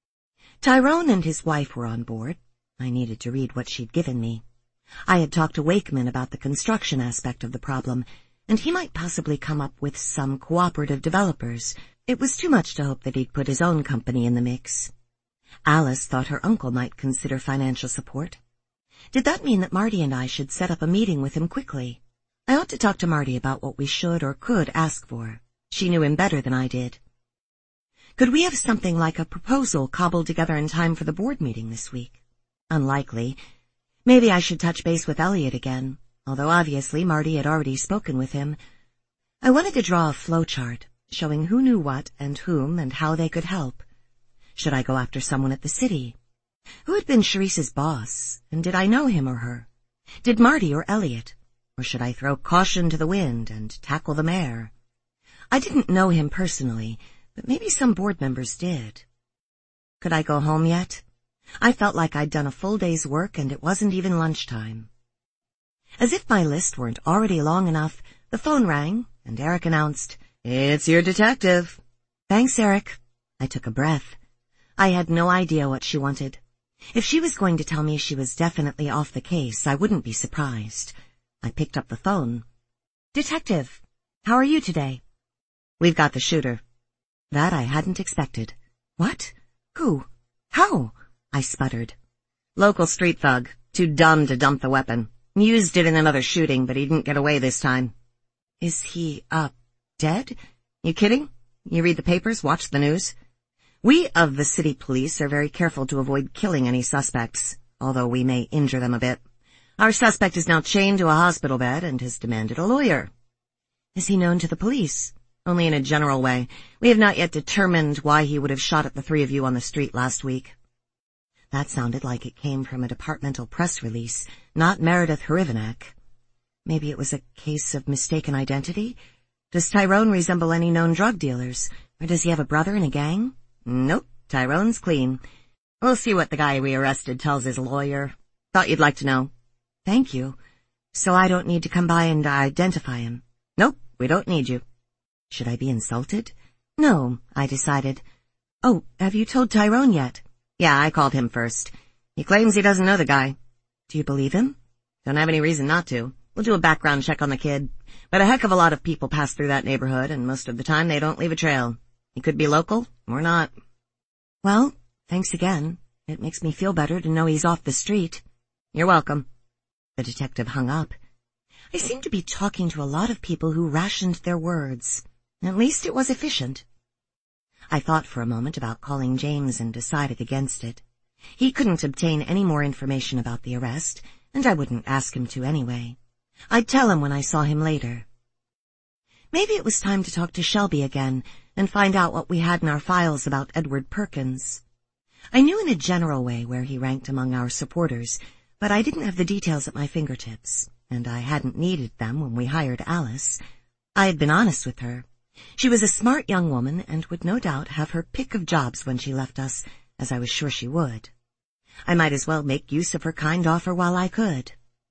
Tyrone and his wife were on board. I needed to read what she'd given me. I had talked to Wakeman about the construction aspect of the problem, and he might possibly come up with some cooperative developers. It was too much to hope that he'd put his own company in the mix. Alice thought her uncle might consider financial support. Did that mean that Marty and I should set up a meeting with him quickly? I ought to talk to Marty about what we should or could ask for. She knew him better than I did. Could we have something like a proposal cobbled together in time for the board meeting this week? Unlikely. Maybe I should touch base with Elliot again, although obviously Marty had already spoken with him. I wanted to draw a flowchart, showing who knew what and whom and how they could help. Should I go after someone at the city? Who had been Charisse's boss, and did I know him or her? Did Marty or Elliot? Or should I throw caution to the wind and tackle the mayor? I didn't know him personally, but maybe some board members did. Could I go home yet? I felt like I'd done a full day's work and it wasn't even lunchtime. As if my list weren't already long enough, the phone rang and Eric announced, "It's your detective." Thanks, Eric. I took a breath. I had no idea what she wanted. If she was going to tell me she was definitely off the case, I wouldn't be surprised. I picked up the phone. Detective, how are you today? We've got the shooter. That I hadn't expected. What? Who? How? I sputtered. Local street thug. Too dumb to dump the weapon. Used it in another shooting, but he didn't get away this time. Is he, uh, dead? You kidding? You read the papers, watch the news? We of the city police are very careful to avoid killing any suspects, although we may injure them a bit. Our suspect is now chained to a hospital bed and has demanded a lawyer. Is he known to the police? Only in a general way. We have not yet determined why he would have shot at the three of you on the street last week. That sounded like it came from a departmental press release, not Meredith Hrivanek. Maybe it was a case of mistaken identity? Does Tyrone resemble any known drug dealers? Or does he have a brother in a gang? Nope, Tyrone's clean. We'll see what the guy we arrested tells his lawyer. Thought you'd like to know. Thank you. So I don't need to come by and identify him? Nope, we don't need you. Should I be insulted? No, I decided. Oh, have you told Tyrone yet? Yeah, I called him first. He claims he doesn't know the guy. Do you believe him? Don't have any reason not to. We'll do a background check on the kid. But a heck of a lot of people pass through that neighborhood, and most of the time they don't leave a trail. He could be local, or not. Well, thanks again. It makes me feel better to know he's off the street. You're welcome. The detective hung up. I seemed to be talking to a lot of people who rationed their words. At least it was efficient. I thought for a moment about calling James and decided against it. He couldn't obtain any more information about the arrest, and I wouldn't ask him to anyway. I'd tell him when I saw him later. Maybe it was time to talk to Shelby again and find out what we had in our files about Edward Perkins. I knew in a general way where he ranked among our supporters, but I didn't have the details at my fingertips, and I hadn't needed them when we hired Alice. I had been honest with her. She was a smart young woman and would no doubt have her pick of jobs when she left us, as I was sure she would. I might as well make use of her kind offer while I could.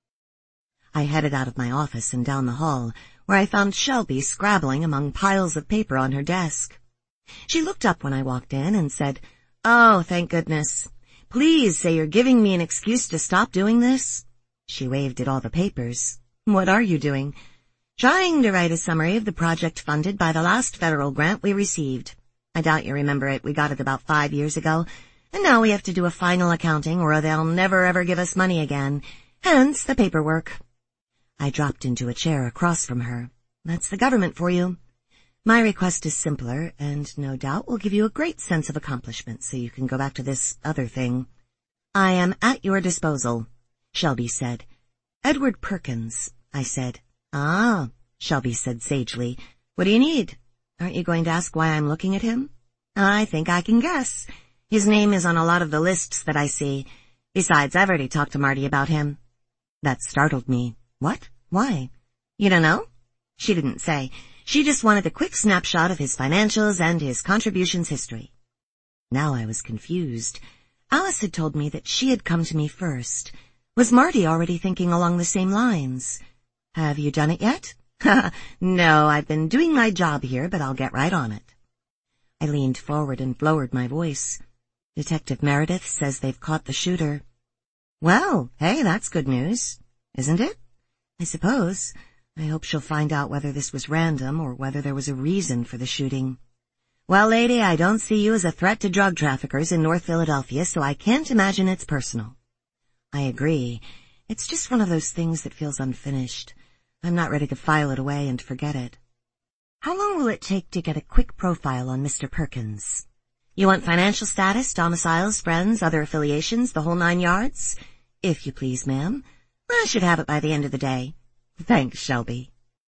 I headed out of my office and down the hall, where I found Shelby scrabbling among piles of paper on her desk. She looked up when I walked in and said, "Oh, thank goodness. Please say you're giving me an excuse to stop doing this." She waved at all the papers. "What are you doing?" "Trying to write a summary of the project funded by the last federal grant we received. I doubt you remember it. We got it about five years ago, and now we have to do a final accounting or they'll never ever give us money again. Hence the paperwork." I dropped into a chair across from her. "That's the government for you. My request is simpler, and no doubt will give you a great sense of accomplishment so you can go back to this other thing." "I am at your disposal," Shelby said. "Edward Perkins," I said. "Ah," Shelby said sagely. "What do you need? Aren't you going to ask why I'm looking at him?" "I think I can guess. His name is on a lot of the lists that I see. Besides, I've already talked to Marty about him." That startled me. "What? Why?" "You don't know?" She didn't say. She just wanted a quick snapshot of his financials and his contributions history. Now I was confused. Alice had told me that she had come to me first. Was Marty already thinking along the same lines? "Have you done it yet?" "No, I've been doing my job here, but I'll get right on it." I leaned forward and lowered my voice. "Detective Meredith says they've caught the shooter." "Well, hey, that's good news, isn't it?" "I suppose. I hope she'll find out whether this was random or whether there was a reason for the shooting." "Well, lady, I don't see you as a threat to drug traffickers in North Philadelphia, so I can't imagine it's personal." "I agree. It's just one of those things that feels unfinished. I'm not ready to file it away and forget it." "How long will it take to get a quick profile on Mister Perkins?" "You want financial status, domiciles, friends, other affiliations, the whole nine yards?" "If you please, ma'am. I should have it by the end of the day." "Thanks, Shelby."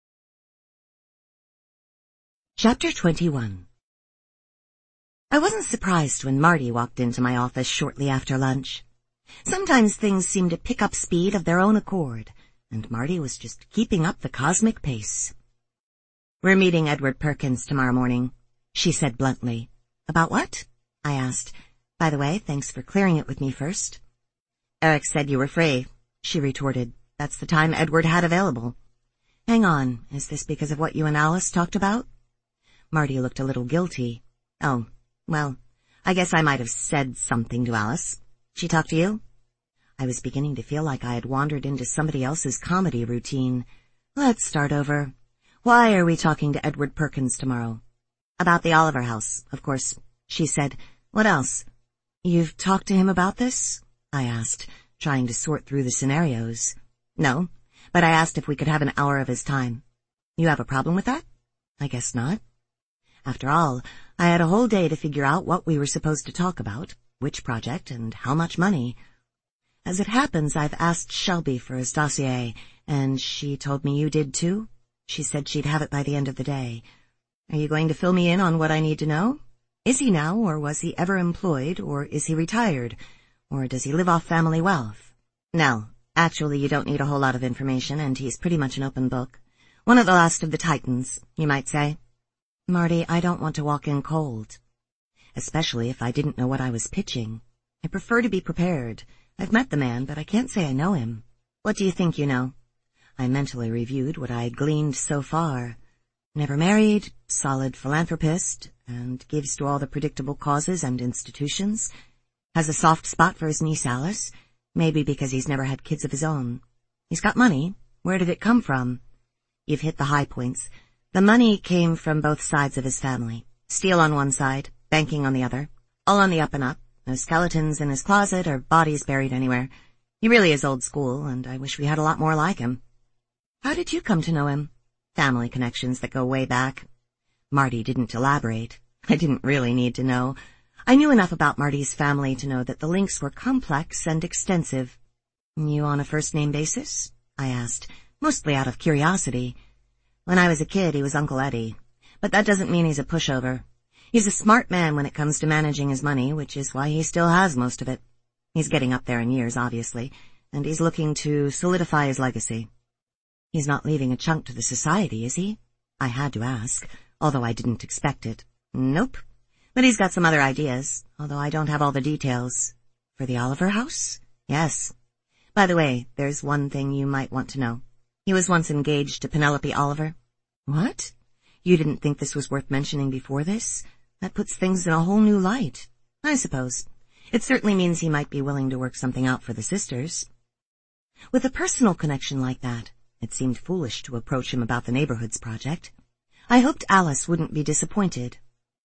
Chapter twenty-one. I wasn't surprised when Marty walked into my office shortly after lunch. Sometimes things seem to pick up speed of their own accord, and Marty was just keeping up the cosmic pace. "We're meeting Edward Perkins tomorrow morning," she said bluntly. "About what?" I asked. "By the way, thanks for clearing it with me first." "Eric said you were free," she retorted. "That's the time Edward had available." "Hang on, is this because of what you and Alice talked about?" Marty looked a little guilty. "Oh, well, I guess I might have said something to Alice. She talked to you?" I was beginning to feel like I had wandered into somebody else's comedy routine. "Let's start over. Why are we talking to Edward Perkins tomorrow?" "About the Oliver house, of course," she said. "What else?" "You've talked to him about this?" I asked, trying to sort through the scenarios. "No, but I asked if we could have an hour of his time." You have a problem with that? I guess not. After all, I had a whole day to figure out what we were supposed to talk about, which project, and how much money. As it happens, I've asked Shelby for his dossier, and she told me you did too. She said she'd have it by the end of the day. Are you going to fill me in on what I need to know? Is he now, or was he ever employed, or is he retired, or does he live off family wealth? No, actually you don't need a whole lot of information, and he's pretty much an open book. One of the last of the Titans, you might say. Marty, I don't want to walk in cold. Especially if I didn't know what I was pitching. I prefer to be prepared. I've met the man, but I can't say I know him. What do you think you know? I mentally reviewed what I had gleaned so far. Never married, solid philanthropist, and gives to all the predictable causes and institutions. Has a soft spot for his niece Alice, maybe because he's never had kids of his own. He's got money. Where did it come from? You've hit the high points. The money came from both sides of his family. Steel on one side, banking on the other. All on the up and up. No skeletons in his closet or bodies buried anywhere. He really is old school, and I wish we had a lot more like him. How did you come to know him? Family connections that go way back. Marty didn't elaborate. I didn't really need to know. I knew enough about Marty's family to know that the links were complex and extensive. You on a first-name basis? I asked, mostly out of curiosity. When I was a kid, he was Uncle Eddie. But that doesn't mean he's a pushover. He's a smart man when it comes to managing his money, which is why he still has most of it. He's getting up there in years, obviously, and he's looking to solidify his legacy. He's not leaving a chunk to the society, is he? I had to ask, although I didn't expect it. Nope. But he's got some other ideas, although I don't have all the details. For the Oliver house? Yes. By the way, there's one thing you might want to know. He was once engaged to Penelope Oliver. What? You didn't think this was worth mentioning before this? That puts things in a whole new light. I suppose. It certainly means he might be willing to work something out for the sisters. With a personal connection like that, it seemed foolish to approach him about the Neighborhoods project. I hoped Alice wouldn't be disappointed.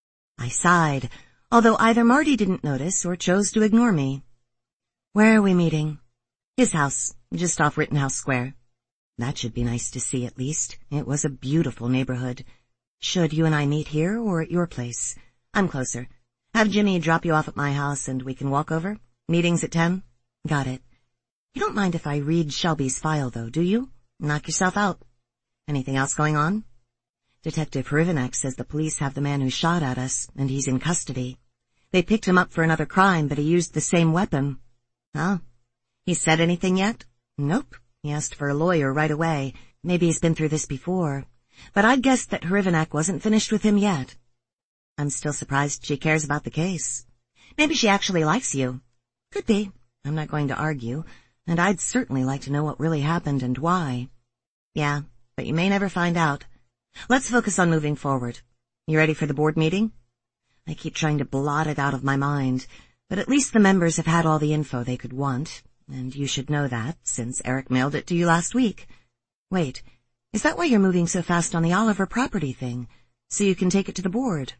I sighed, although either Marty didn't notice or chose to ignore me. Where are we meeting? His house, just off Rittenhouse Square. That should be nice to see at least. It was a beautiful neighborhood. Should you and I meet here or at your place? I'm closer. Have Jimmy drop you off at my house and we can walk over? Meeting's at ten? Got it. You don't mind if I read Shelby's file, though, do you? Knock yourself out. Anything else going on? Detective Hrivenek says the police have the man who shot at us, and he's in custody. They picked him up for another crime, but he used the same weapon. Huh? He said anything yet? Nope. He asked for a lawyer right away. Maybe he's been through this before. But I'd guess that Hrivenek wasn't finished with him yet. I'm still surprised she cares about the case. Maybe she actually likes you. Could be. I'm not going to argue. And I'd certainly like to know what really happened and why. Yeah, but you may never find out. Let's focus on moving forward. You ready for the board meeting? I keep trying to blot it out of my mind, but at least the members have had all the info they could want, and you should know that, since Eric mailed it to you last week. Wait, is that why you're moving so fast on the Oliver property thing? So you can take it to the board?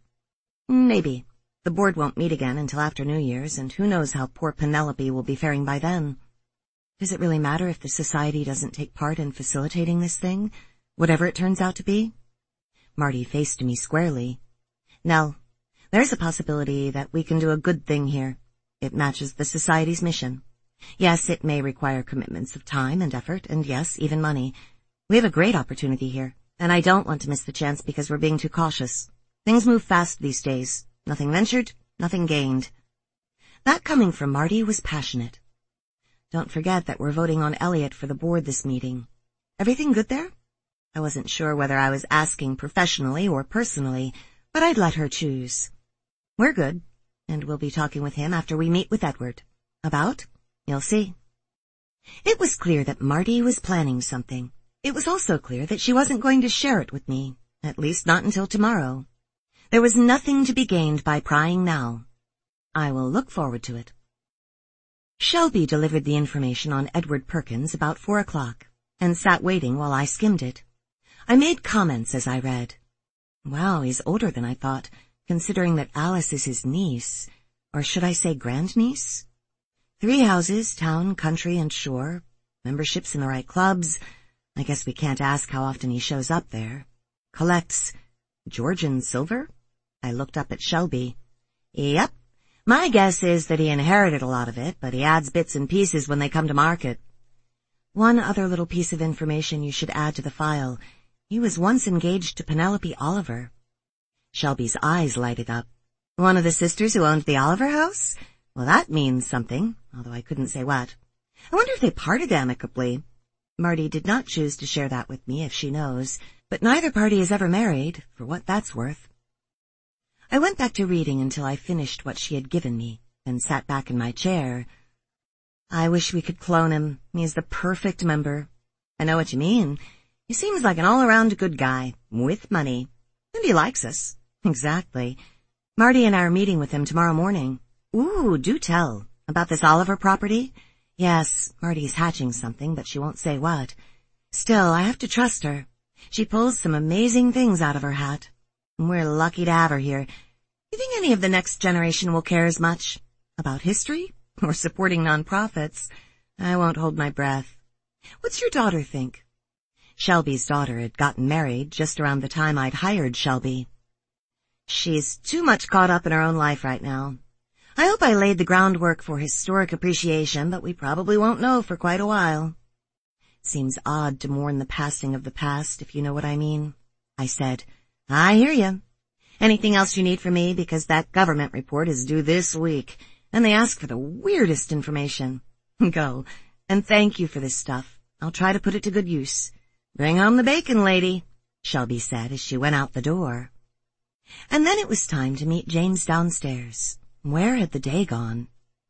Maybe. The board won't meet again until after New Year's, and who knows how poor Penelope will be faring by then. Does it really matter if the society doesn't take part in facilitating this thing, whatever it turns out to be? Marty faced me squarely. No, there's a possibility that we can do a good thing here. It matches the society's mission. Yes, it may require commitments of time and effort, and yes, even money. We have a great opportunity here, and I don't want to miss the chance because we're being too cautious. Things move fast these days. Nothing ventured, nothing gained. That coming from Marty was passionate. Don't forget that we're voting on Elliot for the board this meeting. Everything good there? I wasn't sure whether I was asking professionally or personally, but I'd let her choose. We're good, and we'll be talking with him after we meet with Edward. About? You'll see. It was clear that Marty was planning something. It was also clear that she wasn't going to share it with me, at least not until tomorrow. There was nothing to be gained by prying now. I will look forward to it. Shelby delivered the information on Edward Perkins about four o'clock, and sat waiting while I skimmed it. I made comments as I read. Wow, he's older than I thought, considering that Alice is his niece, or should I say grandniece? Three houses, town, country, and shore, memberships in the right clubs. I guess we can't ask how often he shows up there. Collects Georgian silver? I looked up at Shelby. Yep. My guess is that he inherited a lot of it, but he adds bits and pieces when they come to market. One other little piece of information you should add to the file. He was once engaged to Penelope Oliver. Shelby's eyes lighted up. One of the sisters who owned the Oliver house? Well, that means something, although I couldn't say what. I wonder if they parted amicably. Marty did not choose to share that with me, if she knows, but neither party is ever married, for what that's worth. I went back to reading until I finished what she had given me, then sat back in my chair. I wish we could clone him. He's the perfect member. I know what you mean. He seems like an all-around good guy, with money. And he likes us. Exactly. Marty and I are meeting with him tomorrow morning. Ooh, do tell. About this Oliver property? Yes, Marty's hatching something, but she won't say what. Still, I have to trust her. She pulls some amazing things out of her hat. We're lucky to have her here. You think any of the next generation will care as much? About history? Or supporting nonprofits? I won't hold my breath. What's your daughter think? Shelby's daughter had gotten married just around the time I'd hired Shelby. She's too much caught up in her own life right now. I hope I laid the groundwork for historic appreciation, but we probably won't know for quite a while. Seems odd to mourn the passing of the past, if you know what I mean. I said, I hear you. Anything else you need from me, because that government report is due this week, and they ask for the weirdest information. Go, and thank you for this stuff. I'll try to put it to good use. Bring home the bacon, lady, Shelby said as she went out the door. And then it was time to meet James downstairs. Where had the day gone?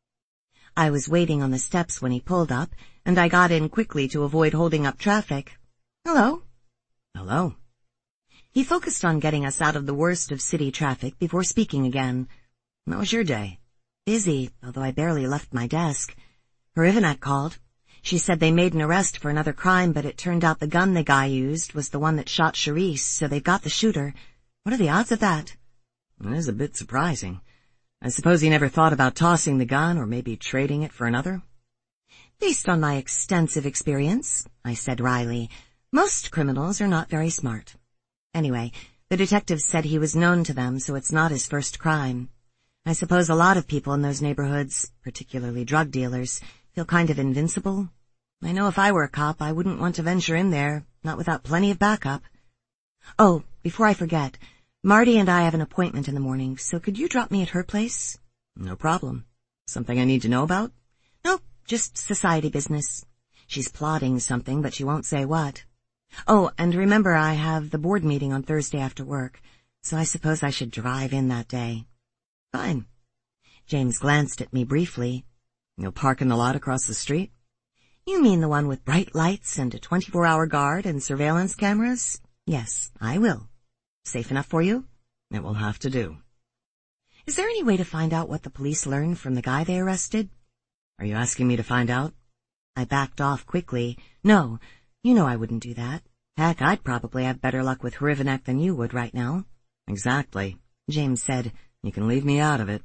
I was waiting on the steps when he pulled up, and I got in quickly to avoid holding up traffic. Hello. Hello. He focused on getting us out of the worst of city traffic before speaking again. How was your day? Busy, although I barely left my desk. Hrivenak called. She said they made an arrest for another crime, but it turned out the gun the guy used was the one that shot Charisse, so they've got the shooter. What are the odds of that? It is a bit surprising. I suppose he never thought about tossing the gun or maybe trading it for another? Based on my extensive experience, I said wryly, most criminals are not very smart. Anyway, the detective said he was known to them, so it's not his first crime. I suppose a lot of people in those neighborhoods, particularly drug dealers, feel kind of invincible. I know if I were a cop, I wouldn't want to venture in there, not without plenty of backup. Oh, before I forget, Marty and I have an appointment in the morning, so could you drop me at her place? No problem. Something I need to know about? Nope, just society business. She's plotting something, but she won't say what. Oh, and remember I have the board meeting on Thursday after work, so I suppose I should drive in that day. Fine. James glanced at me briefly. You'll park in the lot across the street? You mean the one with bright lights and a twenty-four hour guard and surveillance cameras? Yes, I will. Safe enough for you? It will have to do. Is there any way to find out what the police learned from the guy they arrested? Are you asking me to find out? I backed off quickly. No, you know I wouldn't do that. Heck, I'd probably have better luck with Hrivenak than you would right now. Exactly, James said. You can leave me out of it.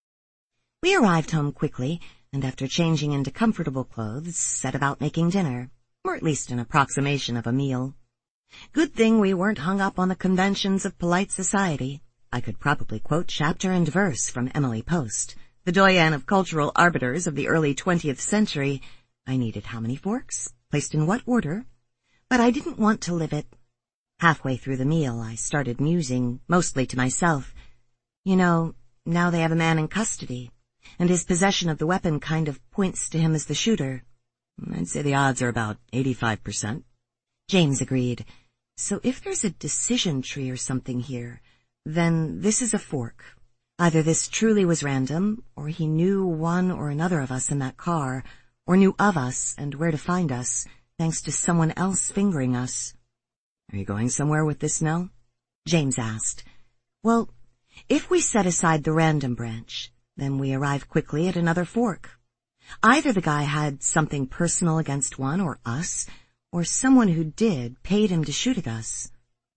We arrived home quickly, and after changing into comfortable clothes, set about making dinner, or at least an approximation of a meal. Good thing we weren't hung up on the conventions of polite society. I could probably quote chapter and verse from Emily Post, the doyen of cultural arbiters of the early twentieth century. I needed how many forks, placed in what order, but I didn't want to live it. Halfway through the meal, I started musing, mostly to myself. You know, now they have a man in custody, and his possession of the weapon kind of points to him as the shooter. I'd say the odds are about eighty-five percent. James agreed. So if there's a decision tree or something here, then this is a fork. Either this truly was random, or he knew one or another of us in that car, or knew of us and where to find us, thanks to someone else fingering us. Are you going somewhere with this, Nell? James asked. Well, if we set aside the random branch, then we arrive quickly at another fork. Either the guy had something personal against one or us, or someone who did paid him to shoot at us.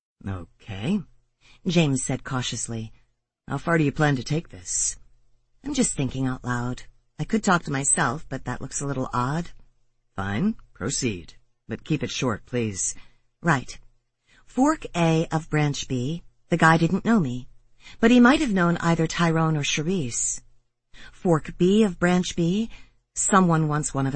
Okay, James said cautiously. How far do you plan to take this? I'm just thinking out loud. I could talk to myself, but that looks a little odd. Fine, proceed. but keep it short, please. Right. Fork A of branch B, the guy didn't know me, but he might have known either Tyrone or Charisse. Fork B of branch B, someone wants one of